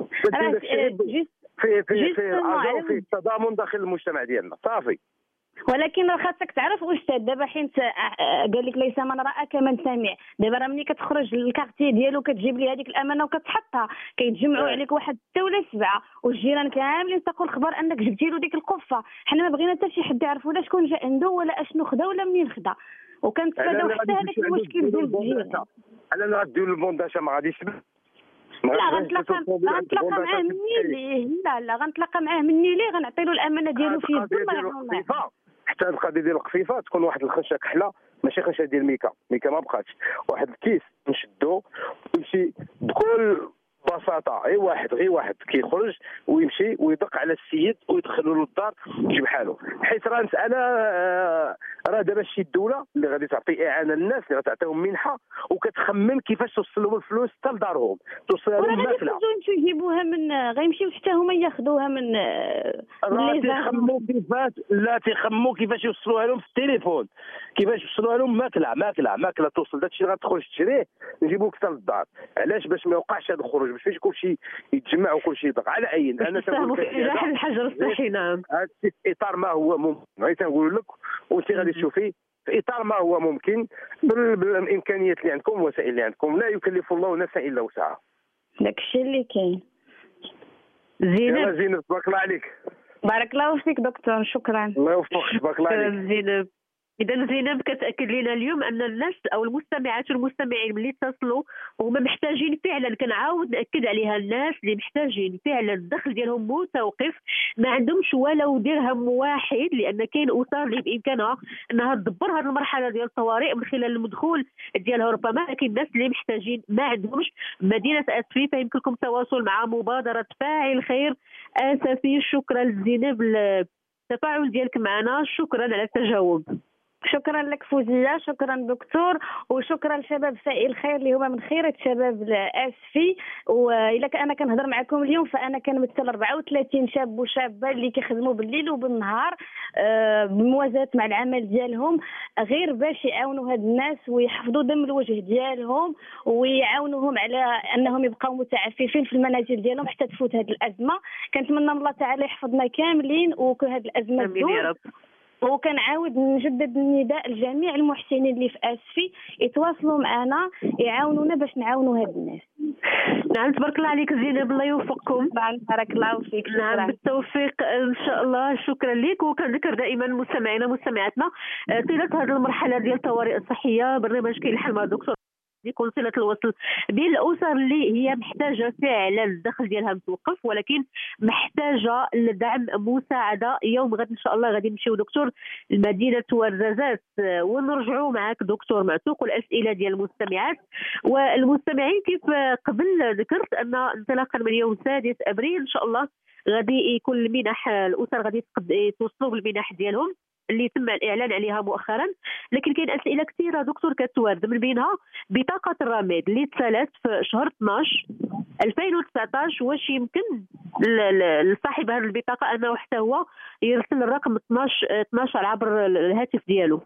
في التضامن داخل المجتمع ديالنا صافي. ولكن راه خاصك تعرف استاذ دابا حيت قال لك ليس من راى كمن سمع. دابا راه ملي كتخرج للكارتي ديالو كتجيب ليه هذيك الامانه وكتحطها كيتجمعوا عليك واحد 6 ولا 7 والجيران كاملين تقول الخبر انك جبتي له ديك القفه. حنا ما بغينا حتى شي حد يعرف ولا شكون جا عنده ولا اشنو خدا ولا منين خدا، وكنتفاداو حتى هذاك المشكل ديال الجيران. انا غاديو البون داشا ما غاديش لا غنتلاقى معاه مني ليه. لا غنتلاقى معاه مني ليه غنعطي له الامانه ديالو في يده ما يعطيوش. حتى القضيه ديال القفيفه تكون واحد الخشه كحله، ماشي خشه ديال ميكا ما بقاتش، واحد الكيس نشدو ويمشي بكل ببساطه غير واحد كيخرج ويمشي ويدق على السيد ويدخلوا له الدار يجيب حاله. حيت راه مساله راه دابا شي الدوله اللي غادي تعطي اعانه للناس اللي غتعطيهم منحه وكتخمم كيفاش توصل لهم الفلوس حتى لدارهم، توصل لهم ماكله. غادي يجيبوها من غيمشيو حتى هما ياخذوها من تيخمموا كيفاش يوصلوها لهم في التليفون، كيفاش يوصلوها لهم ماكله توصل داكشي اللي غتخرج تشريه نجيبوك حتى للدار. علاش؟ باش ما يوقعش هذا الخروج، باش فاش كلشي يتجمع وكلشي يضغط على عين. انا تنقول لك الحجر الصحي. نعم هذا في اطار ما هو ممكن، غير تنقول لك وانت غادي تشوفي في اطار ما هو ممكن بالامكانيات اللي عندكم والوسائل اللي عندكم. لا يكلف الله نفسا الا وسعها. داكشي اللي كاين. زينب تبارك الله عليك. بارك الله فيك دكتور، شكرا. الله يوفقك، تبارك الله عليك. زينب، إذا زينب كتأكد لنا اليوم أن الناس أو المستمعات والمستمعين اللي اتصلوا هما محتاجين فعلا، كنعاود نأكد عليها، الناس اللي محتاجين فعلا الدخل ديالهم متوقف، ما عندهمش ولو درهم واحد، لأن كاين أسر اللي بإمكانها أنها تدبر هذه المرحلة ديال الطوارئ من خلال المدخول ديالها ربما، لكن الناس اللي محتاجين ما عندهمش. مدينة أسفي فيمكنكم التواصل مع مبادرة فاعل خير آسفي. شكرا لزينب التفاعل ديالك معنا، شكرا على التجاوب. شكرا لك فوزية، شكرا دكتور، وشكرا لشباب فائل خير اللي هما من خيرة شباب الاسفي. والا انا كنهضر معكم اليوم فانا كنمثل 34 شاب وشابه اللي كيخدموا بالليل وبالنهار بموازاة مع العمل ديالهم غير باش يعاونوا هاد الناس ويحفظوا دم الوجه ديالهم ويعاونوهم على انهم يبقاو متعففين في المنازل ديالهم حتى تفوت هاد الازمه. كنتمنى من الله تعالى يحفظنا كاملين وكل هاد الازمه تدوز وكنعاود نجدد النداء لجميع المحسنين اللي في اسفي يتواصلوا معنا يعاونونا باش نعاونوا هاد الناس. نعم تبارك الله عليك زينب، الله يوفقكم. نعم بارك الله فيك. نعم بالتوفيق ان شاء الله. شكرا لك. وكنذكر دائما مستمعينا مستمعاتنا طيله هذه المرحله ديال الطوارئ الصحيه برنامج كاين الحل مع الدكتور يكون صله الوصل بين الاسر اللي هي محتاجه فعلا الدخل ديالها متوقف، ولكن محتاجه لدعم مساعده. يوم غد ان شاء الله غادي نمشيو دكتور لمدينه ورزازات ونرجعوا معك دكتور معتوق والاسئله ديال المستمعات والمستمعين. كيف قبل ذكرت ان انطلاقا من يوم 6 ابريل ان شاء الله غادي يكون المنح، الاسر غادي يتوصلوا بالمنح ديالهم اللي تم الاعلان عليها مؤخرا. لكن كاين اسئله كثيره دكتور كتوارد، من بينها بطاقه الرماد اللي تسالت في شهر 12 2019. واش يمكن لصاحب هذه البطاقه انه حتى هو يرسل الرقم 12 عبر الهاتف ديالو؟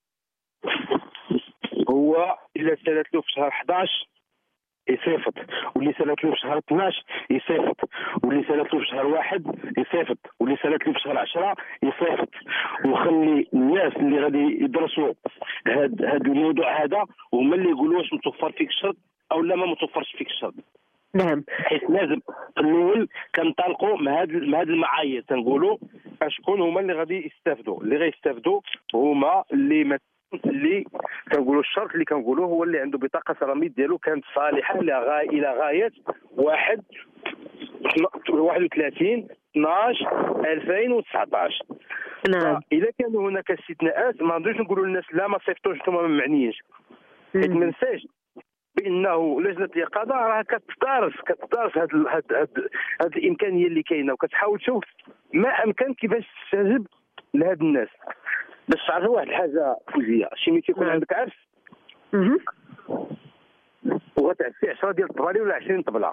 هو الا سالت له في شهر 11 يصيفط، واللي سالت له في شهر 12 يصيفط، واللي سالت له في شهر 1 يصيفط، واللي سالت له في شهر 10 يصيفط. وخلي الناس اللي غادي يدرسوا هذا الموضوع هذا هما اللي يقولوا واش متوفر فيك الشرط او لا ما متوفرش فيك الشرط. نعم. حيت لازم في الاول كنطلقوا من هذه المعايير، تنقولوا شكون هما اللي غادي يستافدوا. اللي غيستافدوا هما اللي كنقولوا الشرط اللي كنقولوا هو اللي عنده بطاقه الرميد ديالو كانت صالحه الى غايه 31/12/2019. نعم. اذا كان هناك استثناءات ما نقدروش نقولوا للناس لا ما صيفطوش انتم ما معنيينش. حيت ما ننساش بانه لجنه اليقظه راه كتدارس هاد الامكانيه اللي كاينه، وكتحاول تشوف ما امكن كيفاش تستجب لهاد الناس. باش تعرف واحد الحاجه فوزيه، شي ملي كيكون عندك عرس وغتعسي 10 ديال الطبالي ولا 20 طبله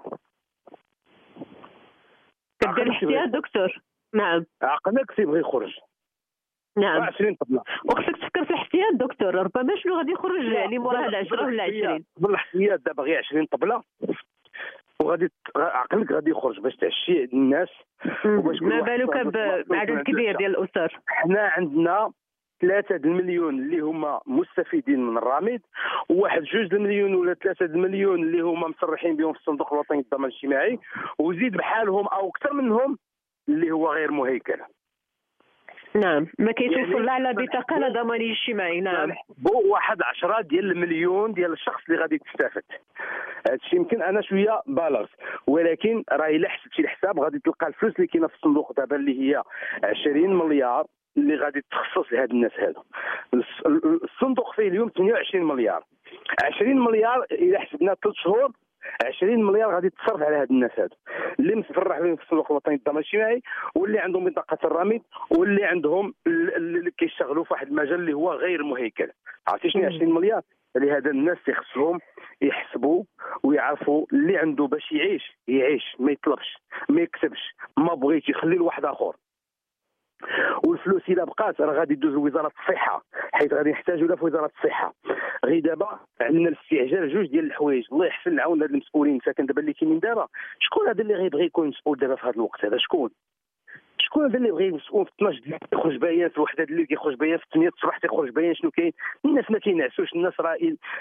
كدير الاحتياط دكتور. نعم. عقلك تيبغي يخرج. نعم. 20 طبله وخصك تفكر في الاحتياط دكتور، ربما شنو غادي يخرج يعني مورا هاد 10 ولا 20. بالاحتياط دابا غير 20 طبله وغادي عقلك غادي يخرج باش تعشي الناس وباش ما بالك بعدد كبير ديال الاسر. حنا عندنا 3 المليون اللي هما مستفيدين من الرميد، وواحد 2 المليون ولا 3 المليون اللي هما مصرحين بهم في الصندوق الوطني للضمان الاجتماعي، وزيد بحالهم او اكثر منهم اللي هو غير مهيكل. نعم. ما كيتوفر لا على بطاقه لا ضمان اجتماعي. نعم. واحد 10 ديال المليون ديال الشخص اللي غادي تستافد. هادشي يمكن انا شويه بالغ، ولكن راه الا حسبتي الحساب غادي تلقى الفلوس اللي كاينه في الصندوق دابا اللي هي 20 مليار اللي غادي تخصص لهاد الناس هادو. الصندوق فيه اليوم 28 مليار. 20 مليار الا حسبنا 3 شهور 20 مليار غادي تصرف على هاد الناس هادو اللي متفرح بهم في الصندوق الوطني للضمان الاجتماعي، واللي عندهم بطاقه الرميد، واللي عندهم اللي كيشتغلوا في واحد المجال اللي هو غير مهيكل. عرفتي شنو 20 مليار؟ لهذا الناس خصهم يحسبوا ويعرفوا اللي عنده باش يعيش ما يطلبش ما يكسبش ما بغيتش يخلي لواحد اخر. والفلوس اذا بقات راه غادي تدوز لوزاره الصحه، حيت غادي نحتاجوا لها في وزاره الصحه. غير دابا عندنا الاستعجال جوج ديال الحوايج. الله يحسن العون هاد المسؤولين ساكن دابا اللي كاينين دابا. شكون هذا اللي غيبغي يكون مسؤول دابا في هذا الوقت هذا؟ شكون هذا اللي بغى مسؤول في 12 ديال يخرج بيان، في وحده الليل كيخرج بيان، في 8 الصباح تيخرج بيان؟ شنو كاين؟ الناس ما كينعسوش، الناس راه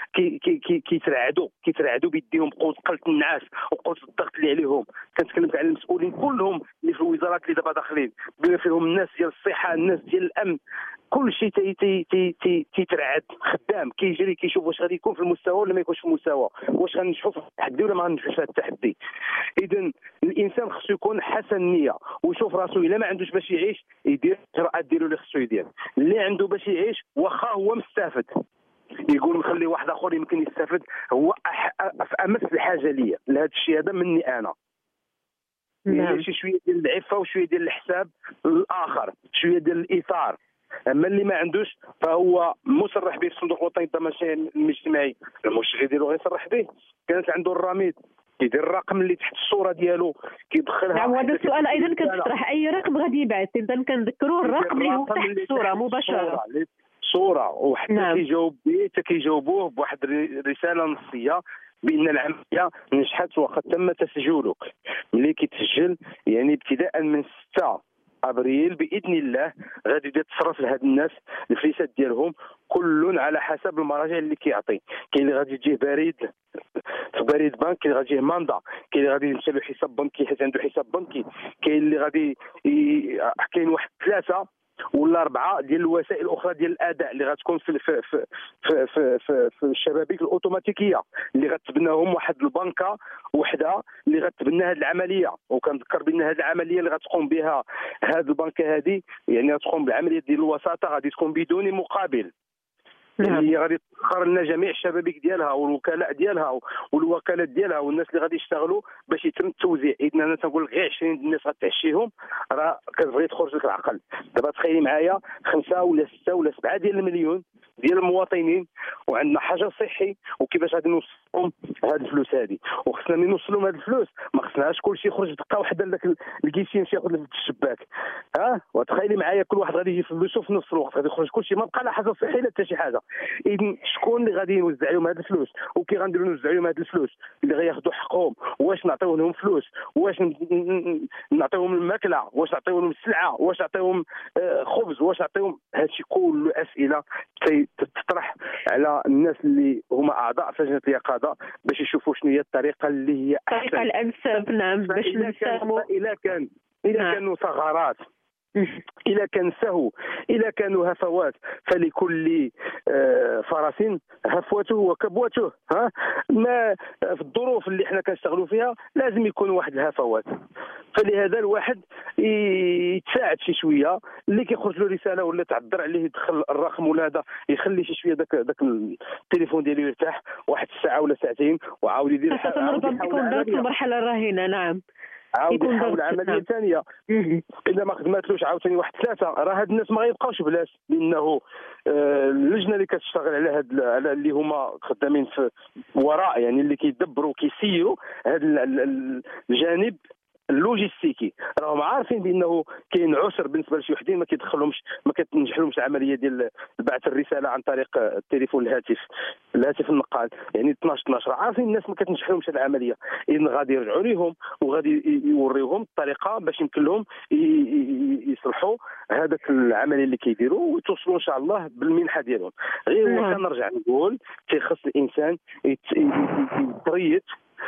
كيترعدوا بيديهم قوه قلت النعاس وقوه الضغط اللي عليهم. كنتكلم على المسؤولين كلهم اللي في الوزارات اللي دابا داخلين، بما فيهم الناس ديال الصحه، الناس ديال الامن، كل شيء تيترعد خدام كيجري كيشوف واش غادي يكون في المستوى ولا ما يكونش في المستوى، واش غنجحوا في التحدي ولا ما غنجحوش في هذا التحدي. اذا الانسان خصو يكون حسن النيه ويشوف راسو الا ما عندوش باش يعيش يدير الاجراءات ديالو اللي خصو يدير. اللي عنده باش يعيش واخا هو مستافد يقول نخلي واحد اخر يمكن يستافد، هو في امس الحاجه ليا لهذا الشيء هذا مني انا. نعم. شي شويه ديال العفه وشويه ديال الحساب الاخر، شويه ديال الاثار. اما اللي ما عندوش فهو مصرح به في الصندوق الوطني للضمان الاجتماعي، المشرع ديالو غيصرح به. كانت عنده الرميد كيدير الرقم اللي تحت الصوره ديالو كيدخلها. نعم. وهذا السؤال ايضا كتطرح، اي رقم غادي يبعث؟ اذا كنذكروا الرقم اللي هو تحت الصوره مباشره. صوره وحتى نعم. كيجاوبوه بواحد رساله نصيه بان العمليه نجحت وقد تم تسجيلك. ملي كيتسجل يعني ابتداء من 6 ابريل باذن الله غادي يبدا تصرف لهاد الناس الفليسات ديالهم، كل على حسب المراجع اللي كيعطي. كاين اللي غادي يجيه بريد في بريد بنك، كاين اللي غادي يجيه ماندا، كاين اللي غادي يمشي له حساب بنكي حيت عنده حساب بنكي، كاين اللي غادي كاين واحد 3 ولا 4 ديال الوسائل الاخرى ديال الاداء اللي غتكون في في في في في, في, في الشبابيك الاوتوماتيكيه اللي غتبناهم واحد البنكه وحده اللي غتبنى هذه العمليه. وكنذكر بان هذه العمليه اللي غتقوم بها هذه البنكه هذه يعني غتقوم بالعمليه ديال الوساطه، غادي تكون بدون مقابل. هي غادي تسخر لنا جميع الشبابيك ديالها والوكلاء ديالها والوكالات ديالها والناس اللي غادي يشتغلوا باش يتم التوزيع. اذا انا تنقول غير 20 الناس غتعشيهم راه كتبغي تخرج لك العقل. دابا تخيلي معايا 5 ولا 6 ولا 7 ديال المليون ديال المواطنين وعندنا حجر صحي، وكيفاش غادي نوصلهم هاد الفلوس هذه؟ وخصنا ملي نوصلهم هاد الفلوس ما خصناش كلشي يخرج دقه واحده لذاك الكيسين يمشي ياخذ في الشباك. وتخيلي معايا كل واحد غادي يجي فلوسه في نفس الوقت، غادي يخرج كلشي ما بقى لا حجر صحي لا حتى شي حاجه. اذا شكون اللي غادي يوزع لهم هاد الفلوس وكي غنديروا نوزعوا لهم هاد الفلوس اللي غياخذوا حقهم؟ واش نعطيو لهم فلوس؟ واش نعطيوهم الماكله؟ واش نعطيو لهم السلعه؟ واش نعطيوهم خبز؟ واش نعطيوهم؟ هادشي كله اسئله تطرح على الناس اللي هما اعضاء في لجنه اليقظه باش يشوفوا شنو هي الطريقه اللي هي الطريقه الانسب. نعم، باش نساهموا. اذا كانوا ثغرات، إذا كان سهو، إذا كانوا هفوات، فلكل فرس هفوته وكبوته. ما في الظروف اللي احنا كنشتغلوا فيها لازم يكون واحد الهفوات. فلهذا الواحد يتساعد شي شويه، اللي كيخرج له رساله ولا تعذر عليه يدخل الرقم ولا هذا يخلي شي شويه داك التليفون ديالو يرتاح واحد الساعه ولا ساعتين وعاود يدير حتى ربما يكون دار في المرحله الراهنه. نعم، عاود يحاول عمليه ثانيه. اذا ما خدماتلوش عاوتاني واحد 3 راه هاد الناس ما غيبقاوش بلاش، لانه اللجنه اللي كتشتغل على على اللي هما خدامين في وراء يعني اللي كيدبروا كيسيروا هذا الجانب اللوجيستيكي راهم عارفين بانه كاين عسر بالنسبه لشي وحدين ما كيدخلهمش ما كتنجح لهمش العمليه ديال بعث الرساله عن طريق التليفون الهاتف النقال يعني 12 عارفين الناس ما كتنجح لهمش هذه العمليه. اذا غادي يرجعوا ليهم وغادي يوريوهم الطريقه باش يمكن لهم يصلحوا هذاك العمليه اللي كيديروا ويتوصلوا ان شاء الله بالمنحه ديالهم. غير هو كنرجع نقول كيخص الانسان يتريث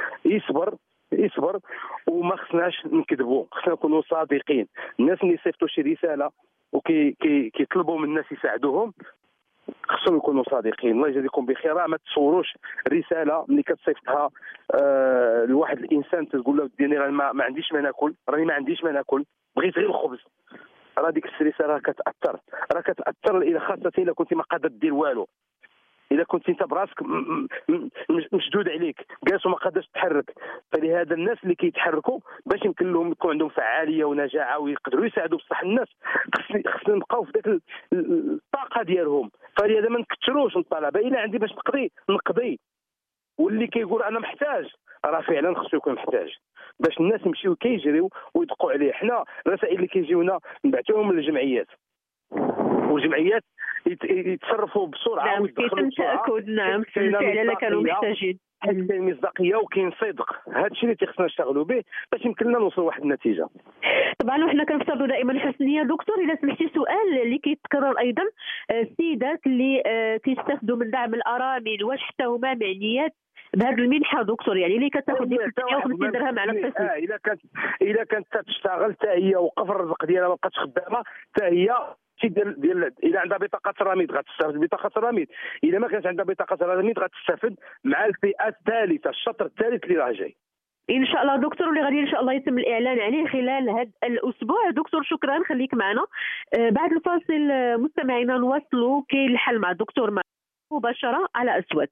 يصبر وما خصناش نكذبوا، خصنا نكونوا صادقين. الناس اللي يصيفطوا شي رساله كيطلبوا من الناس يساعدوهم خصهم يكونوا صادقين. الله يجازيكم بخير. ما تصوروش رساله ملي كتصيفطها لواحد الانسان تقول له ديني ما عنديش ما ناكل، راني ما عنديش ما ناكل، بغيت غير الخبز. راه ديك الرساله راه كتاثر الى خاصه الا كنت ما قادر دير والو، اذا كنت انت براسك مشدود عليك جالس وما قادرش تتحرك. فلهذا الناس اللي كيتحركوا باش يمكن لهم يكون عندهم فعاليه ونجاعه ويقدروا يساعدوا بصح الناس خصنا نبقاو في ذاك الطاقه ديالهم. فلهذا ما نكثروش الطلبه، الا عندي باش نقضي واللي كيقول انا محتاج راه فعلا خصو يكون محتاج باش الناس يمشيو كيجريو ويدقوا عليه. حنا الرسائل اللي كيجيونا نبعثوهم للجمعيات والجمعيات يتصرفوا بسرعه. نعم، كيتم تاكد. نعم، فعلا كانوا محتاجين. كاين مصداقيه وكاين صدق. هذا الشيء اللي خصنا نشتغلوا به باش يمكن لنا نوصلوا لواحد النتيجه. طبعا وحنا كنفترضوا دائما حسنيه. دكتور الا سمحتي سؤال اللي كيتكرر ايضا، السيدات اللي كيستافدوا من دعم الارامل واش حتى هما معنيات بهذه المنحه دكتور؟ يعني اللي كتاخذ 350 درهم على القسم اذا كانت تشتغل حتى هي وقف الرزق ديالها ما بقاتش خدامه حتى هي ديال اذا عندها بطاقه رميد غتستافد بطاقه رميد، اذا ما كانت عندها بطاقه رميد غتستافد مع الفئه الثالثه الشطر الثالث اللي راه جاي ان شاء الله دكتور، واللي غادي ان شاء الله يتم الاعلان عليه خلال هذا الاسبوع. دكتور شكرا، خليك معنا. بعد الفاصل مستمعينا نواصلوا كاين الحل مع الدكتور مباشره على اسود.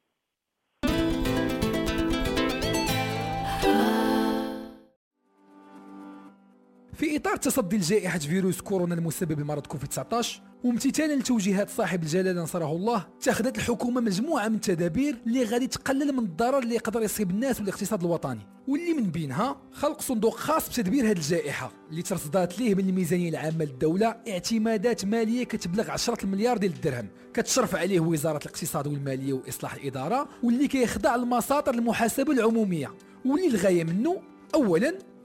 في إطار تصدي لجائحة فيروس كورونا المسبب بمرض كوفيد-19 وامتثالا لتوجيهات صاحب الجلالة نصره الله، اتخذت الحكومة مجموعة من التدابير اللي غادي تقلل من الضرر اللي يقدر يصيب الناس والاقتصاد الوطني، واللي من بينها خلق صندوق خاص بتدبير هذه الجائحة اللي ترصدات ليه من الميزانية العامة للدولة اعتمادات مالية كتبلغ 10 مليار ديال الدرهم، كتشرف عليه وزارة الاقتصاد والمالية وإصلاح الإدارة، واللي كيخضع لمساطر المحاسبة العمومية، واللي الغاية منه أولا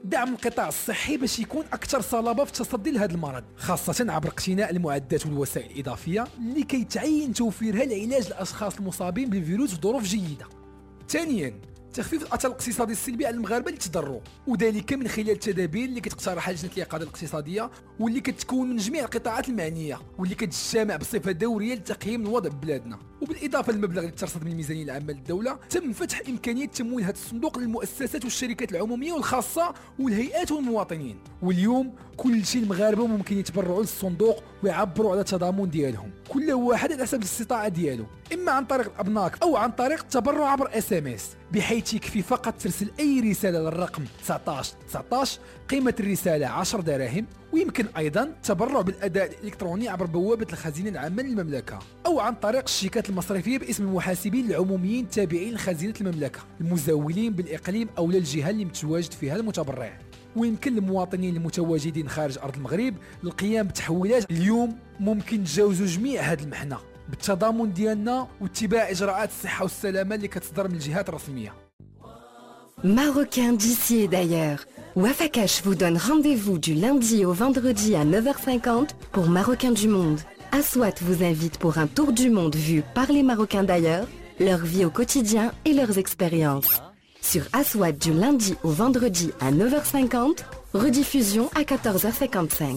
دعم القطاع الصحي باش يكون اكثر صلابه في التصدي لهذا المرض، خاصه عبر اقتناء المعدات والوسائل الاضافيه اللي كيتعين توفيرها لعلاج الاشخاص المصابين بالفيروس في ظروف جيده. ثانيا تخفيف الاثار الاقتصادي السلبي على المغاربه اللي تضروا، وذلك من خلال التدابير اللي كتقترحها لجنه الإقادة الاقتصاديه واللي كتكون من جميع القطاعات المعنيه واللي كتجتمع بصفه دوريه لتقييم الوضع ببلادنا. وبالاضافه للمبلغ اللي ترصد من الميزانيه العامه للدوله، تم فتح امكانيه تمويل هذا الصندوق للمؤسسات والشركات العموميه والخاصه والهيئات والمواطنين. واليوم كل شيء المغاربه ممكن يتبرعوا للصندوق ويعبروا على التضامن ديالهم، كل واحد على حسب الاستطاعه ديالو، اما عن طريق الابناك او عن طريق التبرع عبر SMS، بحيث يكفي فقط ترسل اي رساله للرقم 1919 قيمه الرساله 10 دراهم. ويمكن ايضا التبرع بالاداء الالكتروني عبر بوابه الخزينه العامه للمملكه او عن طريق الشيكات المصرفيه باسم المحاسبين العموميين التابعين لخزينه المملكه المزاولين بالاقليم او للجهه اللي متواجد فيها المتبرع. ويمكن للمواطنين المتواجدين خارج ارض المغرب القيام بتحويلات. اليوم ممكن نتجاوزوا جميع هذه المحنه بالتضامن ديالنا واتباع اجراءات الصحه والسلامه اللي كتصدر من الجهات الرسميه. Marocains d'ici et d'ailleurs. Wafakash vous donne rendez-vous du lundi au vendredi à 9h50 pour Marocains du monde. Aswat vous invite pour un tour du monde vu par les Marocains d'ailleurs, leur vie au quotidien et leurs expériences. Sur Aswat du lundi au vendredi à 9h50, rediffusion à 14h55.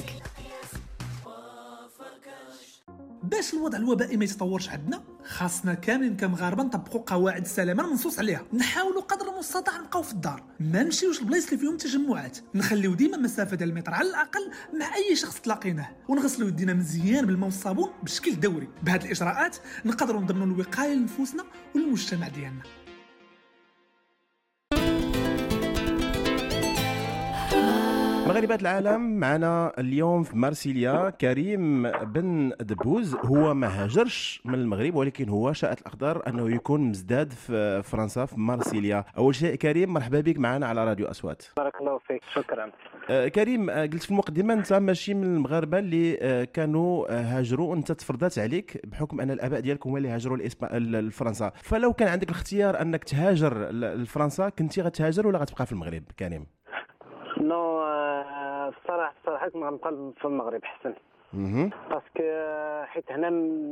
باش الوضع الوبائي ما يتطورش عندنا، خاصنا كاملين كمغاربه نطبقوا قواعد السلامه المنصوص عليها، نحاولوا قدر المستطاع نبقاو في الدار، ما نمشيوش لبلايص اللي فيهم تجمعات، نخليو ديما مسافه ديال المتر على الاقل مع اي شخص تلاقيناه، ونغسلوا يدينا مزيان بالماء والصابون بشكل دوري. بهذه الاجراءات نقدروا نضمنوا الوقايه لنفوسنا والمجتمع ديالنا. مغاربة العالم معنا اليوم في مارسيليا كريم بن دبوز. هو ما هاجرش من المغرب ولكن هو شاءت الأقدار أنه يكون مزداد في فرنسا في مارسيليا. أول شيء كريم مرحبا بك معنا على راديو أصوات. بارك الله فيك، شكرا. كريم قلت في المقدمة أنت ماشي من المغاربة اللي كانوا هاجروا وأنت تفرضات عليك بحكم أن الآباء ديالكم هما اللي هاجروا لفرنسا، فلو كان عندك الاختيار أنك تهاجر لفرنسا كنتي غتهاجر ولا غتبقى في المغرب كريم؟ نو الصراحه كنت غنبقى في المغرب احسن. باسكو حيت هنا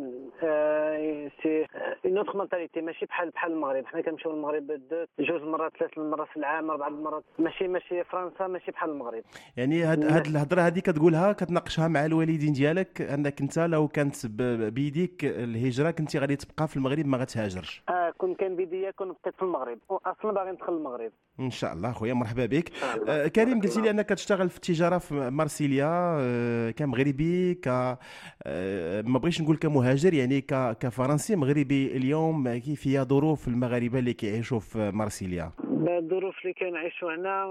سي اون اوتر مونتاليتي، ماشي بحال المغرب. حنا كنمشيو للمغرب جوج مرات 3 مرات في العام 4 مرات، ماشي فرنسا ماشي بحال المغرب. يعني هاد الهضره هذه كتقولها كتناقشها مع الوالدين ديالك انك انت لو كانت بيديك الهجره كنتي غادي تبقى في المغرب ما غتهاجرش؟ كون كان بيديا كون بقيت في المغرب، واصلا باغي ندخل المغرب ان شاء الله. خويا مرحبا بك. كريم قلتي لي انك كتشتغل في التجاره في مارسيليا كمغربي، ما بغيتش نقول كمهاجر، يعني كفرنسي مغربي. اليوم كيف هي ظروف المغاربه اللي كيعيشوا في مارسيليا؟ الظروف اللي كنعيشوا هنا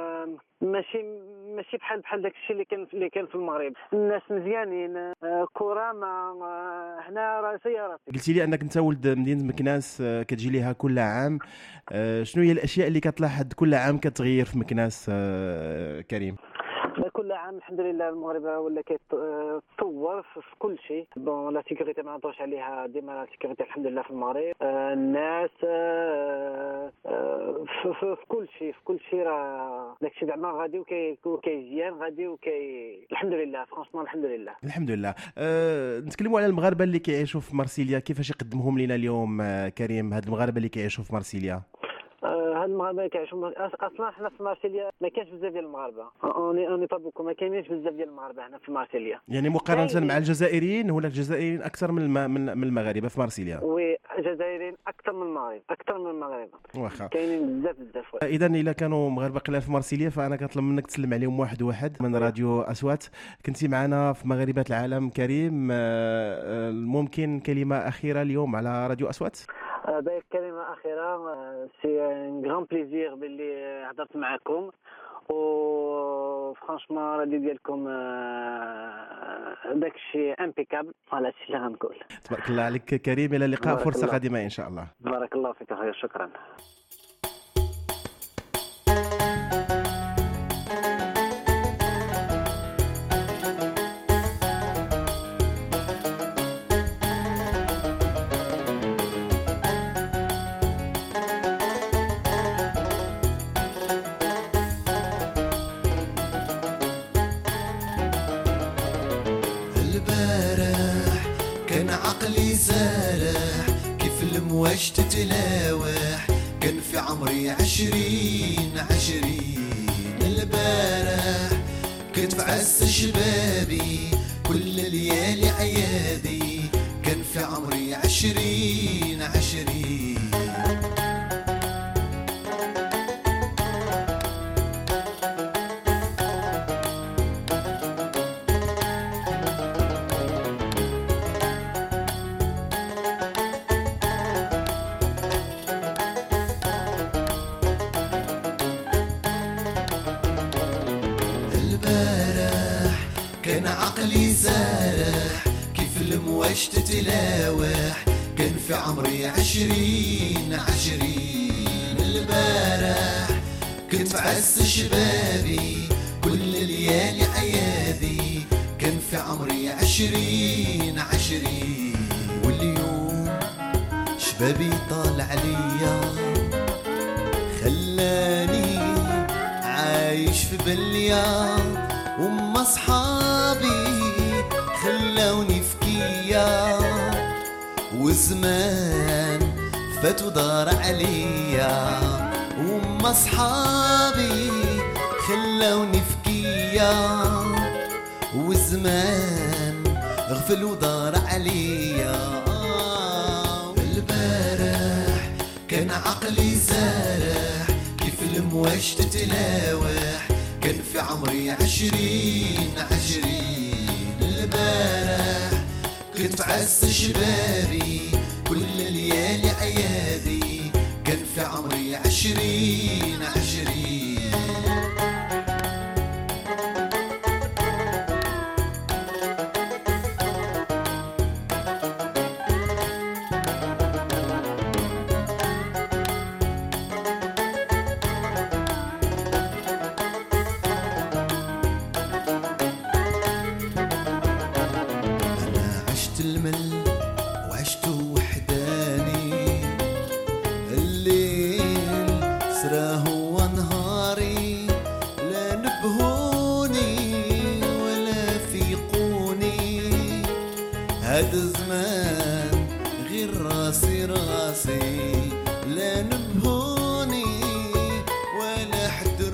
ماشي بحال داك الشيء اللي كان في المغرب. الناس مزيانين، كره ما هنا راه سيارات. قلتي لي انك انت ولد مدينه مكناس كتجي ليها كل عام، شنو هي الاشياء اللي كتلاحظ كل عام كتغير في مكناس كريم؟ كل عام الحمد لله المغرب ولا كيتطور في كل شيء. بون لا سيكوريتي ما نهضروش عليها، ديما لا سيكوريتي الحمد لله في المغرب. الناس في كل شيء راه داكشي زعما غادي وكيزيان غادي الحمد لله. فرانشمون الحمد لله. نتكلموا على المغاربه اللي كيعيشوا في مارسيليا، كيفاش يقدمهم لنا اليوم كريم هاد المغاربه اللي كيعيشوا في مارسيليا؟ هاد المغاربه كيعيشوا اصلا حنا في مارسيليا ما كاينش بزاف ديال المغاربه، اوني با بوكو، ما كاينينش بزاف ديال المغاربه هنا في مارسيليا. يعني مقارنه مع الجزائريين هناك جزائريين اكثر من المغاربه في مارسيليا؟ وي جزائريين اكثر من المغرب واخا كاينين بزاف. اذا الا كانوا مغاربه قلال في مارسيليا فانا كنطلب منك تسلم عليهم واحد من راديو أصوات. كنتي معنا في مغاربه العالم كريم، ممكن كلمه اخيره اليوم على راديو أصوات؟ باقي كلمه اخيره، سي ان غران بليزير باللي هضرت معكم، و فرانشمون راديو ديالكم داكشي امبيكابل. على الشيء اللي غنقول. تبارك الله عليك كريم، الى اللقاء، فرصه قادمه ان شاء الله. بارك الله فيك اخويا، شكرا. عقلي سارح كيف المواج تتلاوح كان في عمري 20 البارح كنت في عز شبابي كل ليالي عيادي كان في عمري 20 كان عقلي سارح كيف المواج تتلاوح كان في عمري 20 البارح كنت في عز شبابي كل ليالي عيادي كان في عمري 20 واليوم شبابي طال عليا خلاني عايش في بليا وما صحابي خلوني في كيا وزمان فاتوا دار عليا وما صحابي خلوني في كيا وزمان غفلوا دار عليا البارح كان عقلي سارح كيف المواج تتلاوح كان في عمري 20 البارح كنت في عز شبابي كل ليالي عيادي كان في عمري 20 المل وعشت وحداني الليل سراه ونهاري لا نبهوني ولا فيقوني هاد الزمان غير راسي لا نبهوني ولا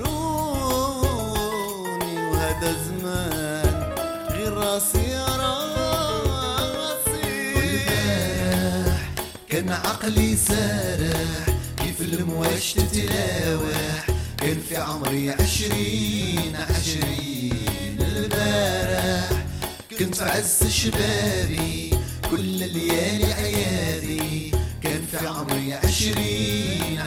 حدروني وهذا الزمان غير راسي كان عقلي سارح كيف المواج تتلاوح كان في عمري 20 البارح كنت في عز شبابي كل ليالي عيادي كان في عمري 20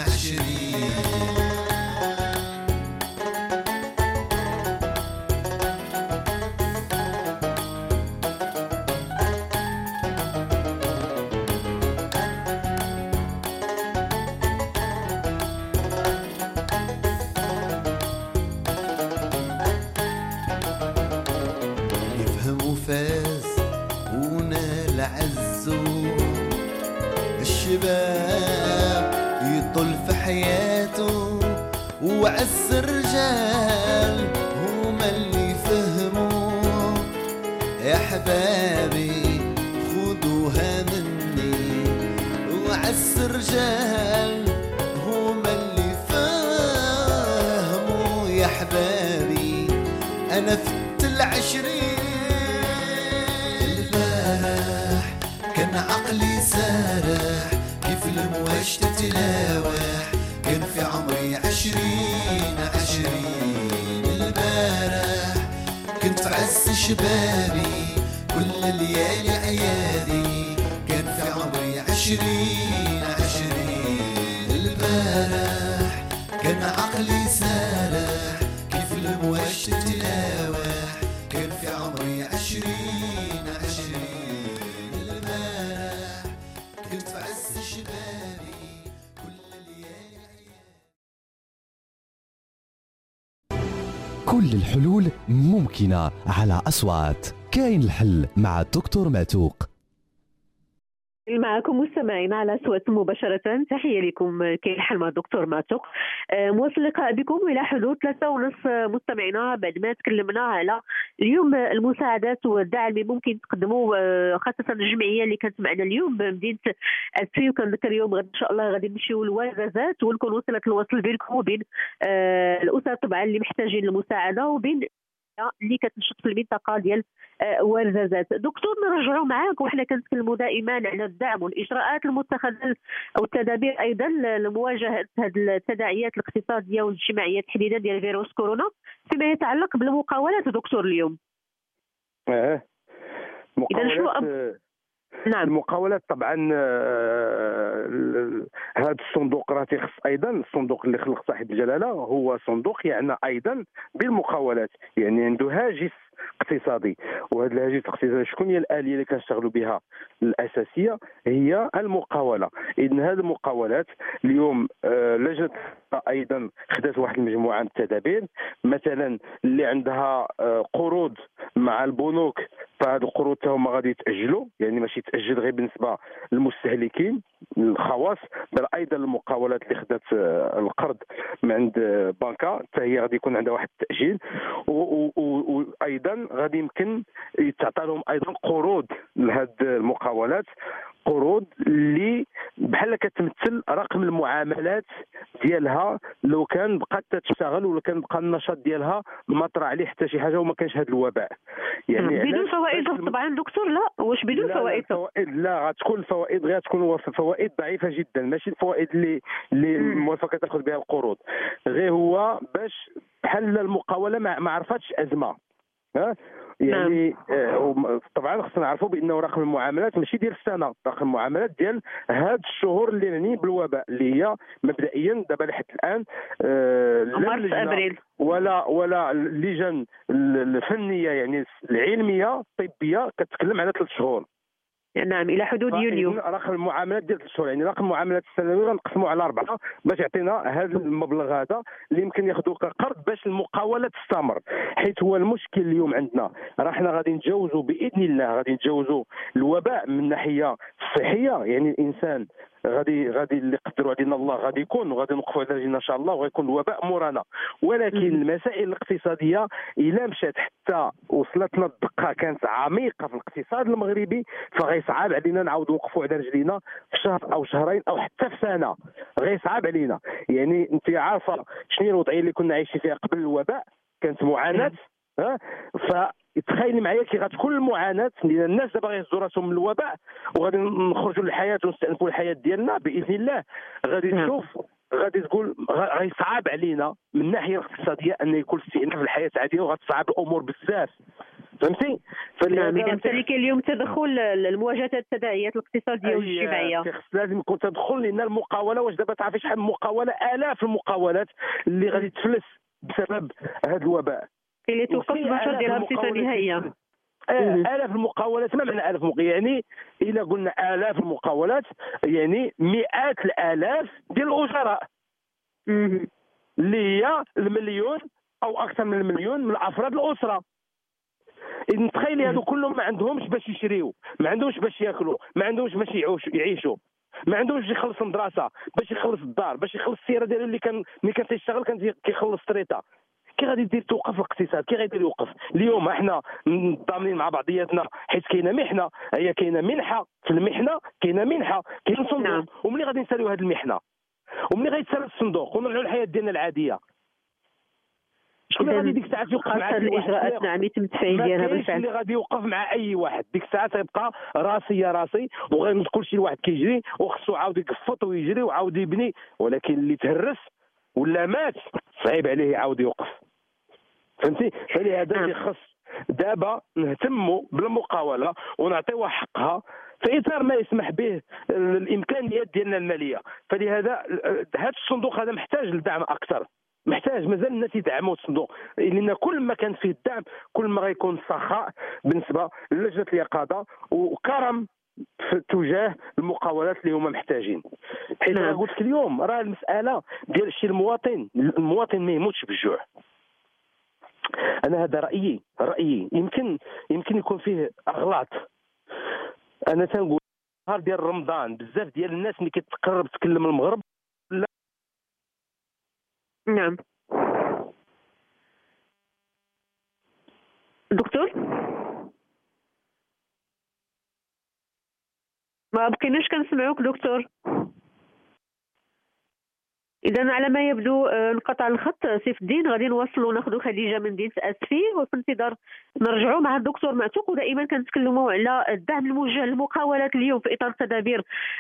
فاز ونال عزو الشباب يطل في حياته وعز الرجال هما اللي فهموا يا حبابي خذوها مني وعز الرجال هما اللي فهموا يا حبابي انا فت 20 كان عقلي سارح كيف المواج تتلاوح كان في عمري 20 البارح كنت في عز شبابي كل ليالي عيادي كان في عمري 20 البارح كان عقلي سارح كيف المواج تتلاوح كان في عمري 20 كنت في عز شبابي كل ليالي كل الحلول ممكنة على أصوات. كاين الحل مع الدكتور معتوق. معكم مستمعينا على صوت مباشرة. تحية لكم كي الحال مع الدكتور ماتوق. مواصل اللقاء بكم إلى حدود 3:30 مستمعينا، بعد ما تكلمنا على اليوم المساعدات والدعم اللي ممكن تقدموا خاصة الجمعية اللي كانت معنا اليوم بمدينة أسفي. وكنذكر اليوم غدا إن شاء الله غادي نمشيو للوزازات ونكون وصلت الوصل بينكم وبين الأسر طبعا اللي محتاجين المساعدة وبين اللي كتنشط في المنطقه ديال ورزازات. دكتور نرجعوا معاك وحنا كنتكلموا دائما على الدعم والاجراءات المتخذه او التدابير ايضا لمواجهه هذه التداعيات الاقتصاديه والاجتماعيه تحديدا ديال فيروس كورونا فيما يتعلق بالمقاولات. دكتور اليوم مقاولات نعم المقاولات طبعا هذا الصندوق راه تيخص ايضا الصندوق اللي خلق صاحب الجلاله هو صندوق يعني ايضا بالمقاولات، يعني عنده هاجس اقتصادي. وهذا الهاجس الاقتصادي شكون هي الاليه اللي كنشتغلوا بها الاساسيه؟ هي المقاوله. اذن هذه المقاولات اليوم لجنه ايضا خدات واحد المجموعه من التدابير، مثلا اللي عندها قروض مع البنوك فهاد القروض هما غادي يتاجلوا، يعني ماشي تاجل غير بالنسبه للمستهلكين الخواص، بل ايضا المقاولات اللي خدات القرض من عند بنكه حتى هي غادي يكون عندها واحد التاجيل. وايضا غادي يمكن يتعطى لهم ايضا قروض لهاد المقاولات، قروض اللي بحال كتمثل رقم المعاملات ديالها لو كان بقات تشتغل ولا كان بقى النشاط ديالها ما طرا عليه حتى شي حاجه وما كانش هذا الوباء. يعني بدون فوائد طبعا دكتور؟ لا واش بدون فوائد؟ لا غتكون الفوائد غير تكون فوائد ضعيفه جدا، ماشي الفوائد اللي موافقه تاخذ بها القروض، غير هو باش بحال المقاوله ما عرفتش ازمه. يعني طبعا خصنا نعرفوا بانه رقم المعاملات ماشي ديال السنه، رقم المعاملات ديال هاد الشهور اللي يعني بالوباء اللي هي مبدئيا دابا لحد الان مارس ابريل ولا اللجان الفنيه يعني العلميه الطبيه كتتكلم على 3 شهور. نعم الى حدود يونيو. رقم المعاملات ديال 3 شهور، يعني رقم المعاملات السنويه غنقسموا على 4 باش يعطينا هذا المبلغ هذا اللي يمكن ياخذوا كقرض باش المقاوله تستمر. حيت هو المشكل اليوم عندنا راه حنا غادي نتجاوزوا باذن الله، غادي نتجاوزوا الوباء من الناحيه الصحيه، يعني الانسان غادي اللي قدروا علينا الله غادي يكون وغادي نوقفوا على رجلنا ان شاء الله وغيكون الوباء مورانا. ولكن المسائل الاقتصاديه الا مشات حتى وصلتنا الدقه كانت عميقه في الاقتصاد المغربي فغيصعب علينا نعاودوا نوقفوا على رجلينا في شهر او شهرين او حتى في سنه، غيصعب علينا. يعني انت عارفه شنو هي الوضعيه اللي كنا عايشين فيها قبل الوباء؟ كانت معاناه. تخيلي معايا كي غتكون المعاناه لان الناس دابا غيهزوا راسهم من الوباء وغادي نخرجوا للحياه ونستأنفوا الحياه ديالنا باذن الله. غادي تشوف غادي تقول غيصعب علينا من الناحيه الاقتصاديه ان يكون استئناف الحياه عاديه وغتصعب الامور بزاف، فهمتي؟ فلذلك كاين اليوم تدخل لمواجهه التداعيات الاقتصاديه والاجتماعيه. لازم يكون تدخل لان المقاوله واش دابا تعرفي شحال من مقاوله، الاف المقاولات اللي غادي تفلس بسبب هذا الوباء اللي توقف النشاط ديالها بصفه نهائيه. آلاف المقاولات، ما معنى آلاف يعني إلا قلنا آلاف المقاولات يعني مئات الآلاف ديال الأجراء اللي هي المليون أو أكثر من المليون من أفراد الأسرة. إذا تخيلي هذو كلهم ما عندهمش باش يشريوا، ما عندهمش باش ياكلوا، ما عندهمش باش يعيشوا، ما عندهمش باش يخلص المدرسة، باش يخلص الدار، باش يخلص السيارة ديالو اللي كان ملي كان تيشتغل كان كيخلص طريطة. كي غادي دير توقف الاقتصاد؟ كي غادي يوقف؟ اليوم احنا ضامنين مع بعضياتنا حيت كاينه محنه، هي كاينه منحه في المحنه، كاينه منحه، كاين صندوق. وملي غادي نساليو هذه المحنه وملي غيتسال الصندوق ونرجعوا للحياه ديالنا العاديه شكون اللي غادي ديك الساعه يوقف مع الاجراءات؟ نعم يتم التفعيل ديالها بالفعل. اللي غادي يوقف مع اي واحد ديك الساعه تيبقى راسي وغير كلشي الواحد كيجري وخصو عاود يقفط ويجري وعاود يبني، ولكن اللي تهرس ولا مات صعيب عليه يعاود يوقف، فهمتي؟ فلهذا خص دابا نهتموا بالمقاوله ونعطيوها حقها في اطار ما يسمح به الامكانيات ديالنا الماليه. فلهذا هذا الصندوق هذا محتاج لدعم اكثر، محتاج مازال الناس يدعموا الصندوق، لان كل ما كان فيه الدعم كل ما غيكون سخاء بالنسبه للجنه اليقظه وكرم في تجاه المقاولات اللي هما محتاجين. حيت انا قلت لك اليوم راه المساله ديال شي المواطن ما يموتش بالجوع. انا هذا رايي يمكن يكون فيه اغلاط. انا تنقول نهار ديال رمضان بزاف ديال الناس اللي كتقرب تكلم المغرب. لا نعم دكتور، ما بقيناش كنسمعوك دكتور. اذا على ما يبدو انقطع الخط. سيف الدين غادي نواصلوا ناخذوا خديجه من مدينه اسفي، وفي انتظار نرجعوا مع الدكتور معتوق. ودائما كنتكلموا على الدعم الموجه للمقاولات اليوم في اطار تدابير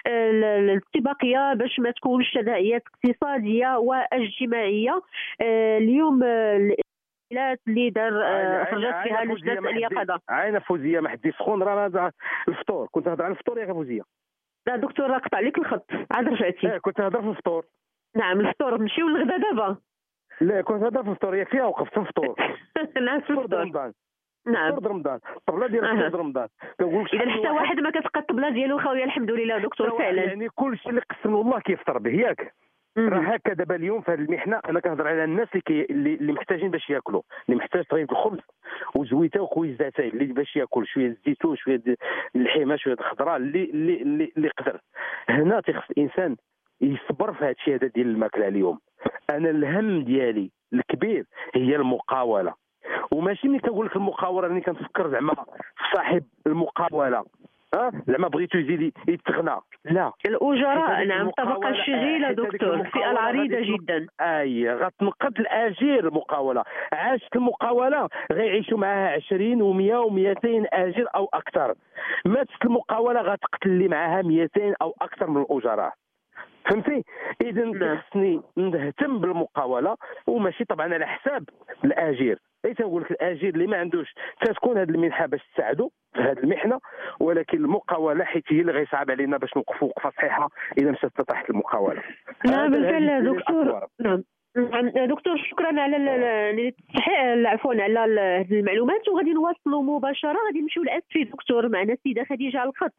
الاتفاقيه باش ما تكونش تداعيات اقتصاديه واجتماعيه. اليوم الإشكالات اللي دار خرجت فيها لجنه اليقظه. عاينه فوزيه ما حدي سخون راه الفطور. كنت نهضر على الفطور يا فوزيه. لا دكتور راه قطع لك الخط عاد رجعتي. كنت نهضر في الفطور. نعم الفطور، نمشيو للغدا دابا. لا كنت نهضر في الفطور، ياك فيها وقفت في الفطور. نعم في الفطور رمضان. نعم فطور رمضان، الطبله ديال فطور رمضان. كنقول لك اذا حتى واحد ما كتبقى الطبله ديالو خاويه الحمد لله دكتور فعلا. يعني كل شيء اللي قسم الله كيفطر به ياك. راه هكا دابا اليوم في هذه المحنه انا كنهضر على الناس اللي محتاجين باش ياكلوا، اللي محتاج طريق الخبز وزويته وخويزاتين اللي باش ياكل شويه الزيتون شويه اللحيمه شويه الخضره اللي قدر. هنا تيخص الانسان يصبر في هذا الشيء هذا ديال الماكله. اليوم انا الهم ديالي الكبير هي المقاوله، وماشي ملي كنقول لك المقاوله راني كنفكر زعما في صاحب المقاوله زعما بغيتو يزيد يتغنى. لا الاجراء نعم الطبقه الشغيله دكتور، الفئه العريضه جدا غتنقذ الاجير. المقاوله عاشت المقاوله غيعيشوا معاها 20 و100 و200 اجير او اكثر. ماتت المقاوله غتقتل لي معاها 200 او اكثر من الاجراء. فهمتي؟ اذا خصني نهتم بالمقاوله وماشي طبعا على حساب الاجير. ليس نقول لك الاجير اللي ما عندوش تكون هذه المنحه باش تساعدوا في هذه المحنه، ولكن المقاوله حيت هي اللي غيصعب علينا باش نوقفوا وقفه صحيحه اذا مشات تحت المقاوله. نعم بالفعل دكتور. نعم دكتور شكرا على عفوا على هذه المعلومات. وغادي نواصلوا مباشره، غادي نمشيو لاسفي دكتور. معنا السيده خديجه على الخط.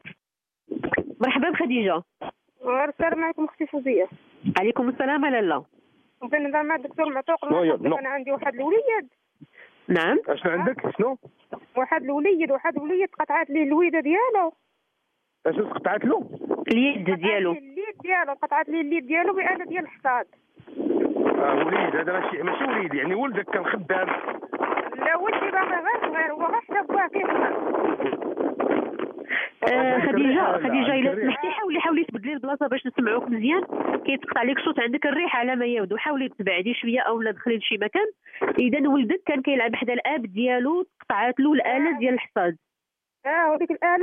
مرحبا بخديجه. السلام عليكم اختي فوزيه. عليكم السلام لاله. بغيت نهضر مع الدكتور معتوق. انا عندي واحد الوليد. نعم اشنو عندك؟ شنو؟ واحد الوليد قطعت ليه الويده ديالو. اشنو قطعت له؟ اليد ديالو. قطعت ليه اليد ديالو بآلة ديال الحصاد. وليد هذا ماشي وليد يعني ولدك كان خدام. لا ولدي باغي غير هو غير حتى باه خديجه الا سمحتي حاولي تبدلي البلاصه باش نسمعوك مزيان. كيتقطع لك الصوت، عندك الريح على ما يبدو. حاولي تبعدي شويه او لا دخلي لشي مكان. اذا ولدك كان كيلعب حدا الاب ديالو قطعت له الاله ديال الحصاد. وديك الاله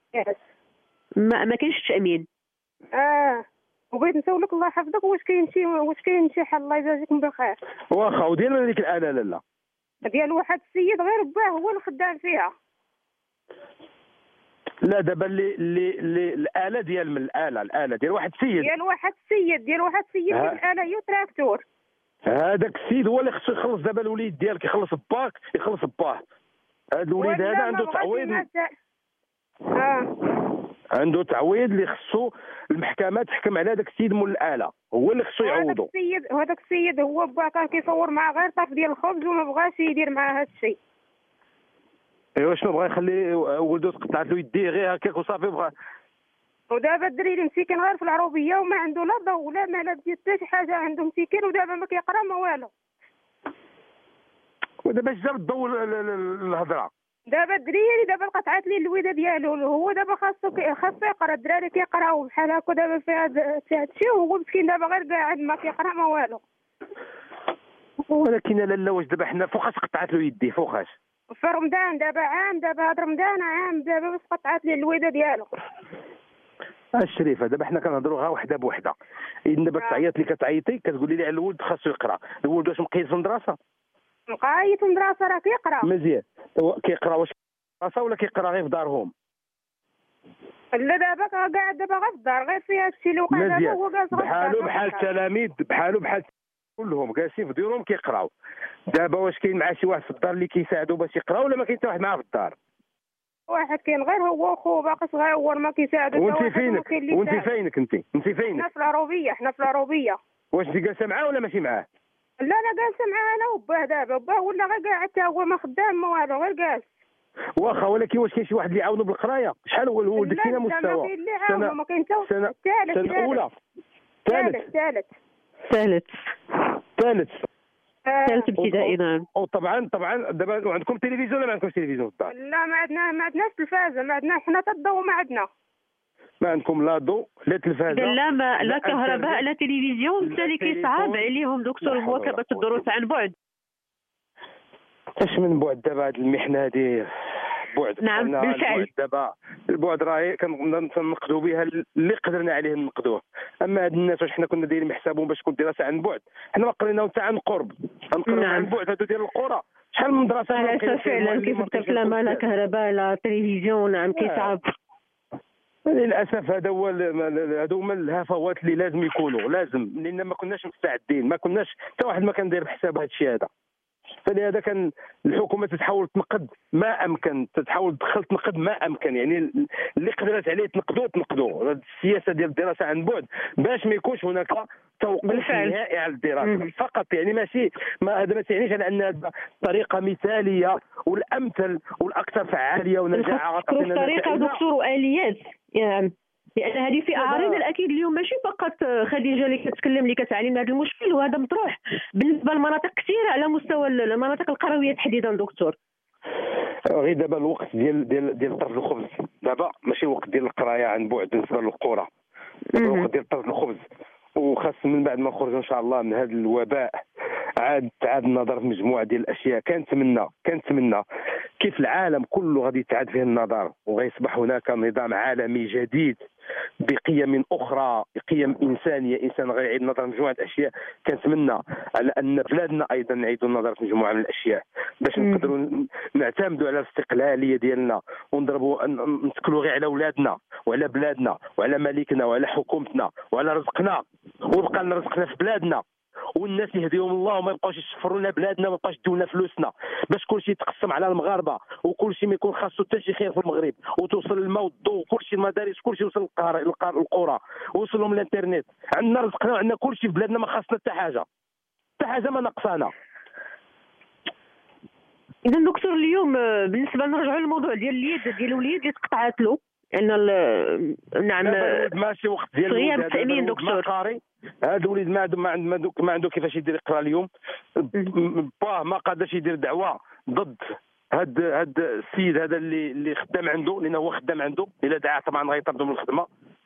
ما كاينش التامين. وبغيت نسولك الله يحفظك واش كاين شي حل الله يجازيكم بخير. واخا وديال من هذيك الاله لاله ديال واحد السيد غير باه هو اللي خدام فيها. لا دابا اللي الاله ديال من الاله ديال واحد السيد ديال واحد السيد الاله هي تراكتور. هذاك السيد هو اللي خصو يخلص. دابا الوليد ديالك يخلص باك يخلص باه. هذا الوليد هذا عنده تعويض. عنده تعويض اللي خصو المحكمه تحكم على هذاك السيد مول الاله، هو اللي خصو يعوضو. هذاك السيد هو با كان كيصور معاه غير طاف ديال الخبز وما بغاش يدير معاه هذا الشيء. ايوا شنو بغا يخلي ولده تقطعت له يديه غير هكاك وصافي بغا. ودابا الدريري مسكين غير في العروبيه وما عنده لا ضو لا ما لا حتى شي حاجه. عنده مسكين ودابا ما كيقرا ما والو. ودابا اش جاب الضو الهضره؟ دابا الدريري قطعت ليه الويده ديالو. هو دابا خاصو يقرا. الدراري كيقراو بحال هكا دابا في هذا الشيء وهو مسكين دابا غير قاعد ما كيقرا ما والو. ولكن لالا واش دابا حنا فوقاش قطعت له يديه فوقاش؟ في رمضان دابا هاد رمضان دابا باش قطعت ليه الويده ديالو. الشريفه دابا حنا كنهضروا غا وحده بوحده. اذا دابا تعيط لي كتعيطي كتقولي لي على الولد خاصو يقرا. الولد واش مقيد في المدرسه؟ مقايد في المدرسه راه كيقرا مزيان. كيقرا واش المدرسه ولا كيقرا غير في دارهم؟ لا دابا قاعد دابا غير في الدار غير فيها هادشي اللي وقع دابا هو جالس بحالو بحال التلاميذ بحال كلهم جالسين في ديورهم كيقراو. دابا واش كاين مع شي واحد في الدار اللي كيساعدو باش يقراو ولا ما كاين حتى واحد معاه في الدار؟ واحد كاين غير هو وخوه باقي صغير ما كيساعدو. وانت فينك انت فينك؟ حنا في العروبيه. واش انت جالسه معاه ولا ماشي معاه؟ لا جالسه معاه انا وباه. دابا باه ولا غير قاعد حتى هو ما خدام ما والو غير جالس. واخا ولكن واش كاين شي واحد اللي يعاونوا بالقرايه؟ شحال هو الولد فينا لا مستوى؟ ما كاين اللي يعاونوا، ما كاين حتى سنه اولى ثالث ابتدائي. نعم. وطبعا دابا عندكم تلفزيون ولا ما عندكمش تلفزيون في الدار؟ لا ما عندناش تلفازه، ما عندنا حنا حتى الضوء ما عندنا. ما عندكم لا ضوء لا تلفازه لا كهرباء لا تلفزيون، بالتالي كيصعب عليهم دكتور مواكبه الدروس عن بعد. اش من بعد دابا هذه المحنه هذه بعد. نعم بالفعل. دابا البعد راهي كنقدوا بها اللي قدرنا عليه نقدوه. اما هاد الناس واش حنا كنا دايرين حسابهم باش تكون دراسه عن بعد؟ حنا ما قريناو حتى عن قرب، نقراو عن بعد. هادو ديال القرى شحال من دراسه على اساس فعلا كيف ذكرت لا كهرباء لا تلفزيون. نعم كيصعب للاسف. هذا هما الهفوات اللي لازم يكونوا، لازم، لان ما كناش مستعدين، ما كناش حتى واحد ما كان داير بحساب هذا الشيء هذا. فلهذا كان الحكومه تحاول تنقد ما امكن، تحاول تنقد ما امكن، يعني اللي قدرت عليه تنقدوا السياسه ديال الدراسه عن بعد باش ما يكونش هناك توقف نهائي على الدراسه فقط. يعني ماشي هذا ما تعنيش على ان هذه طريقه مثاليه والامثل والاكثر فعاليه ونجاعه. طريقه دكتور واليات يعني، لان هذه في اعراض الاكيد اليوم ماشي فقط خديجه اللي كتكلم اللي كتعلم هذا المشكل، وهذا مطروح بالنسبه لمناطق كثيره على مستوى المناطق القرويه تحديدا دكتور. غير دابا الوقت ديال طرف الخبز، دابا ماشي وقت ديال القرايه عن بعد بالنسبه للقرى، الوقت ديال طرف الخبز. وخاص من بعد ما نخرجوا ان شاء الله من هذا الوباء عاد النظر في مجموعه ديال الاشياء. كنتمنى كيف العالم كله غادي يتعاد فيه النظر، وغيصبح هناك نظام عالمي جديد بقيم اخرى، قيم انسانيه، انسان غيعيد النظر في مجموعه الاشياء. كنتمنى على ان بلادنا ايضا نعيدوا النظر في مجموعه من الاشياء باش نقدروا نعتمدوا على الاستقلاليه ديالنا، ونضربوا نتكلوا غير على اولادنا وعلى بلادنا وعلى ملكنا وعلى حكومتنا وعلى رزقنا، ويبقى لنا رزقنا في بلادنا، والناس يهديهم الله وما يبقاوش يشفروا لنا بلادنا، ما يبقاوش يديو لنا فلوسنا، باش كلشي يتقسم على المغاربه، وكلشي ما يكون خاصو حتى شي خير في المغرب، وتوصل الماء والضوء وكلشي المدارس كلشي يوصل القرى ووصلهم الانترنت. عندنا رزقنا وعندنا كلشي في بلادنا، ما خاصنا حتى حاجه ما ناقصانا. اذا دكتور اليوم بالنسبه نرجعوا للموضوع ديال اليد ديال الوليد اللي تقطعت له، لان نعم ماشي وقت ديال غياب التامين دكتور. هذا الوليد ما عنده كيفاش يدير يقرا اليوم، باه ما قادرش يدير دعوه ضد هاد السيد هذا اللي خدام عنده، لانه هو خدام عنده، الا دعاه طبعا غيطردوا من الخدمه.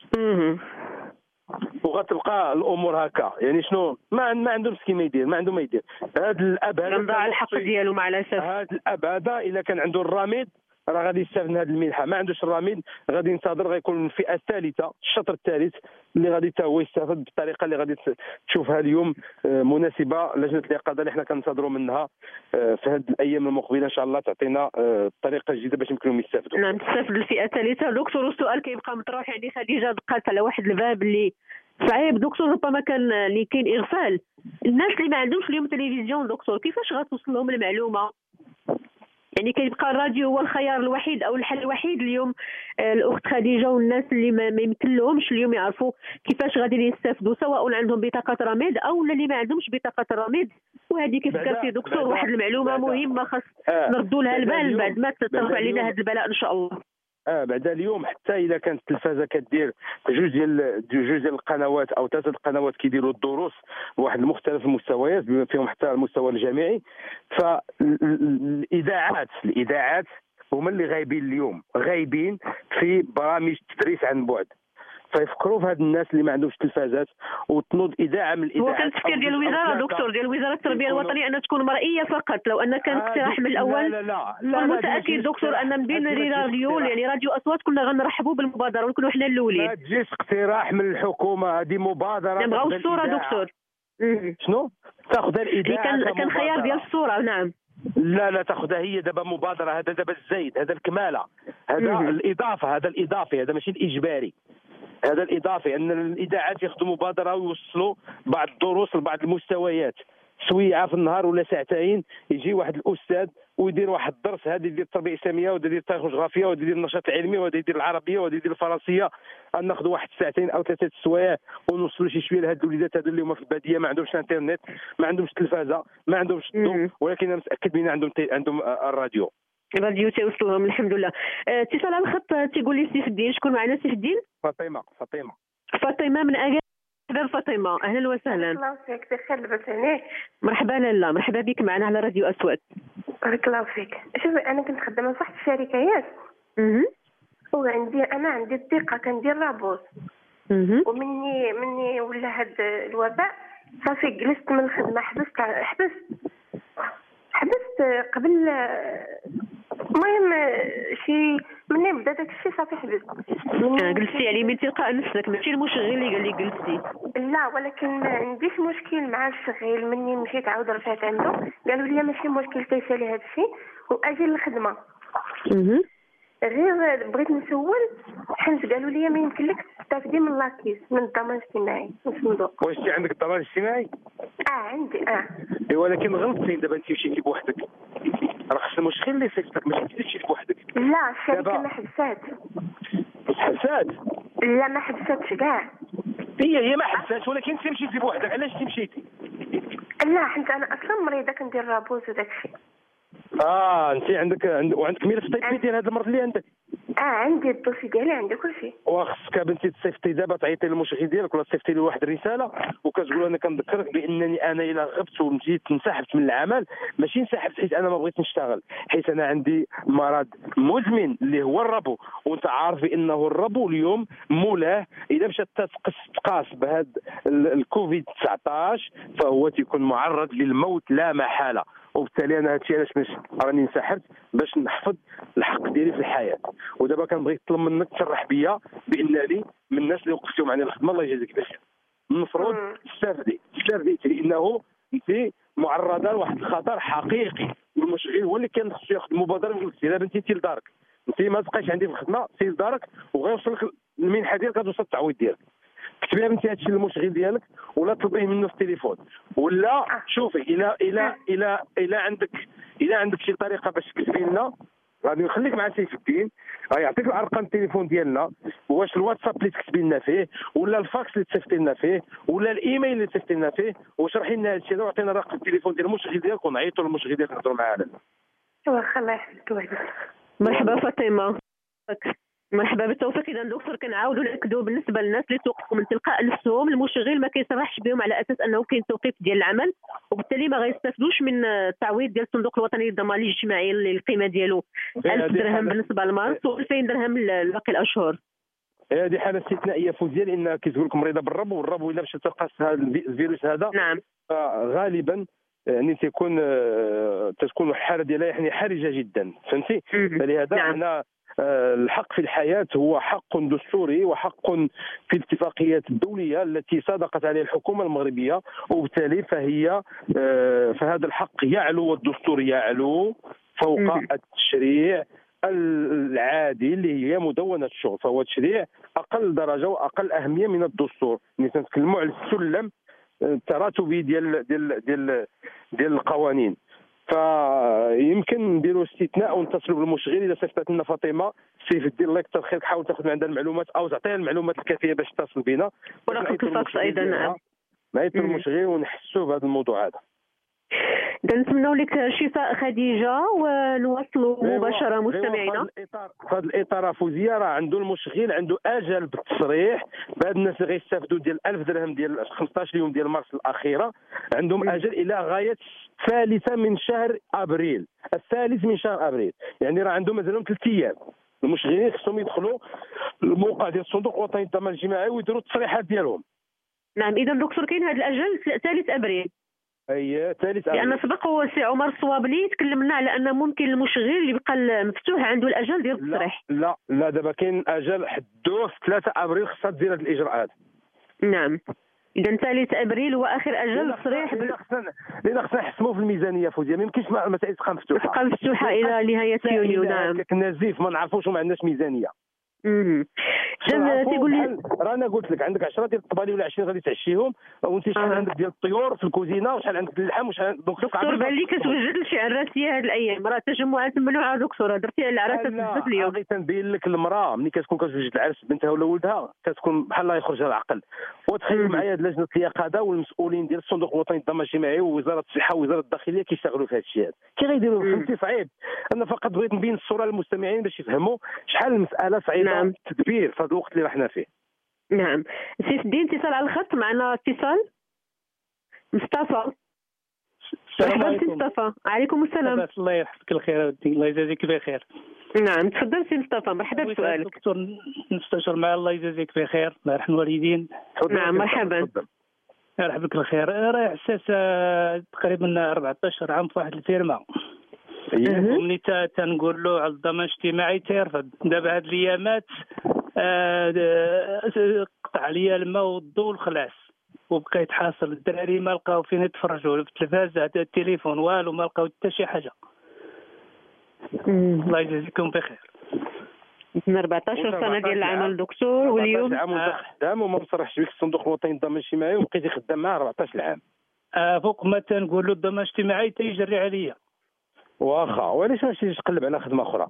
وغتبقى الامور هكا، يعني شنو ما عنده مسكين ما يدير، هذا الاب هذا ضاع الحق ديالو مع الاسف. هذا الاب هذا الا كان عنده الرامد راه غادي يستافد من هذه المنحه، ما عندوش الرامد غادي ينتظر، غيكون الفئه الثالثه، الشطر الثالث اللي غادي حتى هو يستافد بالطريقه اللي غادي تشوفها اليوم مناسبه لجنه الاقاده اللي حنا كننتظروا منها في هذه الايام المقبله ان شاء الله تعطينا طريقه جديده باش يمكنهم يستافدوا. نعم تستافد الفئه الثالثه دكتور. والسؤال كيبقى مطروح، يعني خديجه دقات على واحد الباب اللي صعيب دكتور، ربما كان اللي كاين اغفال الناس اللي ما عندهمش اليوم تلفزيون دكتور، كيفاش غتوصل لهم المعلومه؟ يعني كيبقى الراديو هو الخيار الوحيد او الحل الوحيد اليوم. الاخت خديجه والناس اللي ما يمكن لهمش اليوم يعرفوا كيفاش غادي يستافدوا، سواء عندهم بطاقه رميد او اللي ما عندهمش بطاقه رميد. وهذه كيف ذكرتي دكتور واحد المعلومه مهمه خاص نردوا لها البال بعد ما ترفع علينا هذا البلاء ان شاء الله. بعد اليوم حتى اذا كانت التلفازه كدير جوج ديال القنوات او 3 قنوات كيديروا الدروس بواحد مختلف المستويات بما فيهم حتى المستوى الجامعي، فالاذاعات هما اللي غايبين اليوم، غايبين في برامج التدريس عن بعد. فيفكروا في هاد الناس اللي ما عندهمش تلفازات وتنوض اذاعه من الاذاعات. هو كان التفكير ديال الوزاره دكتور، ديال وزاره التربيه الوطنيه انها تكون مرئيه فقط. لو ان كان اقتراح من الاول لا متاكد دكتور ان من بين راديو يعني راديو اصوات كنا غنرحبوا بالمبادره ونكونوا حنا الاولين. ما تجيش اقتراح من الحكومه، هذه مبادره. نبغاو الصوره دكتور. شنو تاخذ الاذاعه؟ كان خيار ديال الصوره. نعم لا تاخذها هي دابا مبادره، هذا دابا الزايد، هذا الكماله، هذا الاضافه، هذا الاضافي، هذا ماشي الاجباري، هذا الاضافي. ان الاذاعات ياخذوا مبادره ويوصلوا بعض الدروس لبعض المستويات، سويعه في النهار ولا ساعتين يجي واحد الاستاذ ويدير واحد الدرس، هذا يدير التربيه الاسلاميه وهذا يدير التاريخ والجغرافيا وهذا يدير النشاط العلمي وهذا يدير العربيه وهذا يدير الفرنسيه. ناخذوا واحد ساعتين او 3 سوايع ونوصلوا شي شويه لهاد الوليدات هذو اللي هما في الباديه، ما عندهمش انترنت، ما عندهمش تلفازه، ما عندهمش الضوء، ولكن انا متاكد بان عندهم الراديو. راديو تيوصلهم الحمد لله. اتصال على الخط تيقول لي سيف الدين. شكون معنا سيف الدين؟ فاطمه من اكادير. مرحبا فاطمه، اهلا وسهلا. الله يسعدك، بخير لاباس عليك؟ مرحبا لاله، مرحبا بك معنا على راديو اصوات. بارك الله فيك. شوف انا كنت خدامه في واحد الشركه ياك، عندي الثقه كندير رابوس، ومني ولا هاد الوباء صافي جلست من الخدمه، حبست قبل المهم شي مني بدا داك الشيء صافي حبست. جلستي يعني من تلقاء نفسك ماشي المشغل اللي قال لي جلستي؟ لا، ولكن ما عنديش مشكل مع الشغيل. مني مشيت عاود رجعت عنده قالوا لي ماشي مشكل تيسالي هذا الشيء واجي للخدمه. غير بغيت نسول حيت قالوا لي ما يمكن لك تستافدي من لاكيس من الضمان الاجتماعي من الصندوق. واش عندك الضمان الاجتماعي؟ عندي. ولكن غلطتي دابا انت مشيتي بوحدك، راه خص المشغل اللي يصيفطك، ماشي تمشي بوحدك. لا الشركه ما حبسات. لا ما حبساتش كاع. هي ما حبساتش، ولكن انت مشيتي بوحدك. علاش انت مشيتي؟ لا حيت انا اصلا مريضه كندير رابوز وداك الشيء. انت وعندك ملف طبي ديال هذا المرض اللي عندك؟ عندي الدوسي ديالي، عندي كلشي. وخصك بنتي تصيفطي دابا، تعيطي للمشغل ديالك ولا تصيفطي له واحد الرساله وكتقول انا كنذكرك بانني انا الا غبت ومشيت انسحبت من العمل، ماشي انسحبت حيت انا ما بغيتش نشتغل، حيت انا عندي مرض مزمن اللي هو الربو، وانت عارف بانه الربو اليوم مولاه اذا مشات تقاس بهذا الكوفيد 19 فهو تيكون معرض للموت لا محاله. وبالتالي انا هادشي علاش راني انسحبت باش نحفظ الحق ديالي في الحياه. ودابا كنبغي نطلب منك تصرح بيا بانني من الناس اللي وقفتوا معنا الخدمه، الله يجازيك بخير. المفروض تستافدي لانه انت معرضه لواحد الخطر حقيقي، والمشغل هو اللي كان خصو ياخذ المبادره ويقول لك دابا انت لدارك، انت ما تبقايش عندي في الخدمه، سير لدارك وغيوصلك المنحه ديالك، غتوصل التعويض ديالك. كتبيها بنتي هادشي للمشغل ديالك ولا طلبيه منه في التليفون، ولا شوفي الى عندك شي طريقه باش تكتبي لنا، غادي نخليك مع سيف الدين غيعطيك الارقام التليفون ديالنا، واش الواتساب اللي تكتبي لنا فيه ولا الفاكس اللي تصيفطي لنا فيه ولا الايميل اللي تصيفطي لنا فيه، وشرحي لنا هادشي هذا وعطينا رقم التليفون ديال المشغل ديالك ونعيطوا للمشغل ديالك نهضروا معاه. واخا الله يحفظك. مرحبا فاطمه، مرحبا بالتوفيق. اذا دكتور كنعاودوا ناكدوا بالنسبه للناس اللي توقفوا من تلقاء نفسهم، المشغل ما كيصرحش بهم على اساس انه كاين توقيف ديال العمل، وبالتالي ما غيستافدوش من التعويض ديال الصندوق الوطني للضمان الاجتماعي اللي القيمه ديالو 1000 درهم بالنسبه لمارس و2000 درهم لباقي الاشهر. هذه حاله استثنائيه فوزيه، لان كيقول لك مريضه بالربو، والربو الا مشى تلقى هذا الفيروس هذا نعم غالبا يعني تكون الحاله ديالها يعني حرجه جدا، فهمتي؟ فلهذا هنا الحق في الحياة هو حق دستوري وحق في الاتفاقيات الدولية التي صادقت عليها الحكومة المغربية، وبالتالي فهذا الحق يعلو والدستور يعلو فوق التشريع العادي اللي هي مدونة الشغل، فهو تشريع أقل درجة وأقل أهمية من الدستور. نتكلموا على السلم التراتبي ديال القوانين، فيمكن نديروا استثناء ونتصلوا بالمشغل. اذا صيفطت لنا فاطمه سيف الدين الله يكثر خيرك، حاول تاخذ من عندها المعلومات او تعطيها المعلومات الكافيه باش تتصل بنا، ورقم الفاكس ايضا. نعم معيط المشغل ونحسوا بهذا الموضوع هذا. اذا نتمنوا لك شفاء خديجه ونواصلوا مباشره مستمعينا. في هذا الاطار فوزيه راه عنده المشغل عنده اجل بالتصريح بهاد الناس اللي غيستافدوا ديال 1000 درهم ديال 15 يوم ديال مارس الاخيره، عندهم اجل الى غايه الثالثه من شهر ابريل، الثالث من شهر ابريل، يعني راه عندهم مازالهم 3 ايام. المشغلين خصهم يدخلوا الموقع ديال الصندوق الوطني للضمان الاجتماعي ويديروا التصريحات ديالهم. نعم اذا دكتور كاين هذا الاجل 3 ابريل. اي 3 ابريل، لان سبق سي عمر الصوابلي تكلمنا على ان ممكن المشغل اللي يبقى مفتوح عنده الاجل ديال التصريح. لا دابا كاين اجل حدوه في 3 ابريل خصها دير هذه الاجراءات. نعم اذا 3 ابريل هو اخر اجل التصريح. لان خصنا نحسموا في الميزانيه فوزيه، ما يمكنش المسائل تبقى مفتوحه الى نهايه يونيو. نعم كنا زيف ما نعرفوش وما عندناش ميزانيه. اذا تيقول لي رانا قلت لك عندك 10 ديال الطبالي ولا 20 غادي تعشيهم، وانت شحال عندك ديال الطيور في الكوزينه، وشحال عندك ديال اللحم، وشحال دكتور بان لي كتوجد لشي عراسيه هاد الايام، راه التجمعات ممنوعه دكتور، درتي على العراسه بزاف اليوم. غادي تنبين لك المراه ملي كتكون كتوجد العرس بنتها ولا ولدها كتكون بحال لا يخرج العقل. وتخيل معايا هاد لجنه اليقظه والمسؤولين ديال الصندوق الوطني للضمان الاجتماعي ووزاره الصحه ووزاره الداخليه كيشتغلوا في هاد الشيء هذا، كي غيديروا؟ فهمتي صعيب. انا فقط بغيت نبين الصوره للمستمعين باش يفهموا شحال المساله صعيبه. نعم. التدبير في هذا الوقت اللي رحنا فيه. نعم. سيف الدين اتصال على الخط، معنا اتصال مصطفى. مرحبا سي مصطفى. عليكم السلام. الله يحفظك الخير ودي، الله يجازيك بخير. نعم تفضل سي مصطفى، مرحبا بسؤالك. دكتور نستشر مع الله يجازيك بخير، الله يرحم الوالدين. نعم مرحبا. مرحبا بك الخير. راه حساس تقريبا 14 عام في واحد الفيرما، ومني تنقول له على الضمان الاجتماعي تيرفض. دابا هاد الايامات قطع عليا الماء والضوء والخلاص، وبقيت حاصل الدراري ما لقاو فين يتفرجوا في التلفاز، هذا التليفون والو ما لقاو حتى شي حاجه. الله يجازيكم بخير. 14 سنه ديال العمل دكتور، واليوم خدام وما مصرحش بك الصندوق الوطني للضمان الاجتماعي، وبقيتي خدام معاه 14 عام. فوق ما تنقول له الضمان الاجتماعي تيجري عليا. واخا، وعلاش ماشي تقلب على خدمه اخرى؟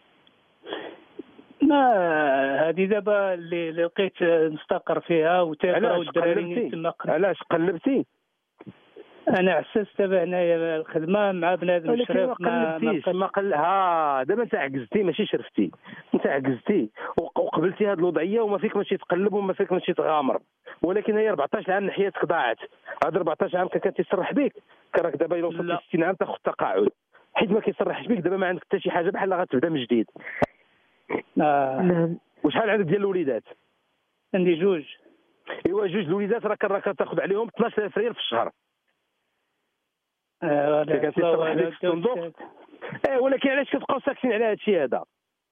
ما هذه دابا اللي لقيت نستقر فيها وتاكل والدراري تما. علاش قلبتي؟ انا عسست دابا هنايا الخدمه مع بنادم الشرف ما دابا انت عجزتي ماشي شرفتي، انت عجزتي وقبلتي هذه الوضعيه وما فيك ماشي تقلب وما فيك ماشي تغامر. ولكن هي 14 عام من حياتك ضاعت. هاد 14 عام كان تيصرح بك، كراك دابا الا وصلت 60 عام تاخذ التقاعد، حيت ما كيصرحش بك. دابا ما عندك حتى شي حاجه، بحال غتبدا من جديد. نعم. وشحال عندك ديال الوليدات؟ عندي جوج. ايوا جوج الوليدات راك تاخذ عليهم 12000 ريال في الشهر. كان تيصرح لك في الصندوق. ولكن علاش كتبقاو ساكتين على هذا الشيء هذا؟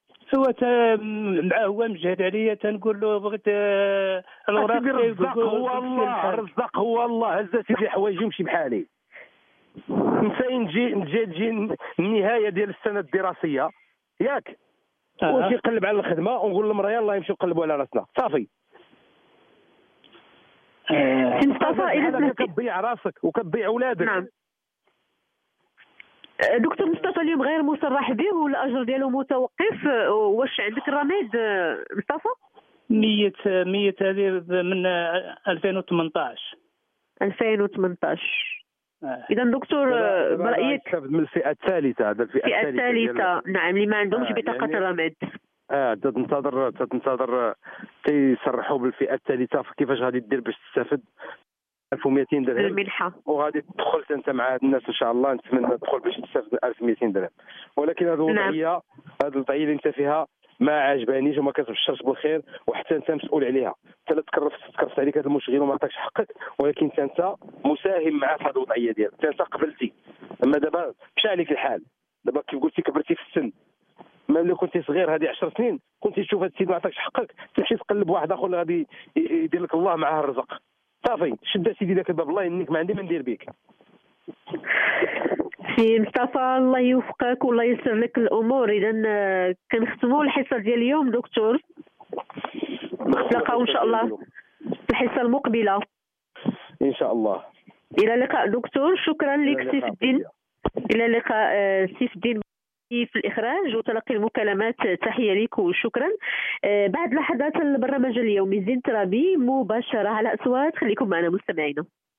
هو مجهد عليا، تنقول له بغيت الوراق. الرزاق هو الله، الرزاق هو الله. هز سيدي حوايجي ومشي بحالي. نجي النهايه ديال السنه الدراسيه ياك، ونمشي نقلب على الخدمه ونقول للمراه يلاه نمشيو نقلبوا على راسنا صافي. مصطفى الا كتضيع راسك وكتضيع ولادك. نعم دكتور مصطفى، اليوم غير مصرح به والاجر ديالو متوقف، واش عندك الرميد مصطفى؟ 100 هذه من 2018. 2018. اذا دكتور برايك من الفئه الثالثه، هذا الفئه الثالثه. نعم، اللي ما عندهمش بطاقه يعني الرماد. تنتظر تيصرحوا بالفئه الثالثه كيفاش غادي دير باش تستافد 1200 درهم المنحه، وغادي تدخل انت مع هاد الناس ان شاء الله. نتمنى تدخل باش تستافد 1200 درهم. ولكن هذه الوضعيه نعم. هذه الوضعيه اللي انت فيها ما عجبانيش وما كتبشرش بالخير، وحتى انت مسؤول عليها. انت لا تكرفت عليك هذا المشغل وما عطاكش حقك، ولكن انت مساهم معاه في هذه الوضعيه ديالك. انت قبلتي، اما دابا مشى عليك الحال. دابا كيف قلتي كبرتي في السن، ما ملي كنتي صغير هذه 10 سنين كنتي تشوف هذا السيد ما عطاكش حقك، تمشي تقلب واحد اخر اللي غادي يدير لك الله معاه الرزق. صافي شد سيدي ذاك الباب، الله يهنيك، ما عندي ما ندير بك. سي مصطفى الله يوفقك والله ييسر لك الامور. اذا كنختموا الحصه ديال اليوم دكتور، نتلاقاو ان شاء الله في الحصه المقبله ان شاء الله. الى اللقاء دكتور، شكرا لك سيف الدين. الى اللقاء سيف الدين في الإخراج وتلقي المكالمات. تحية لك وشكرا. بعد لحظات البرنامج اليومي زين ترابي مباشرة على أصوات. خليكم معنا مستمعينا.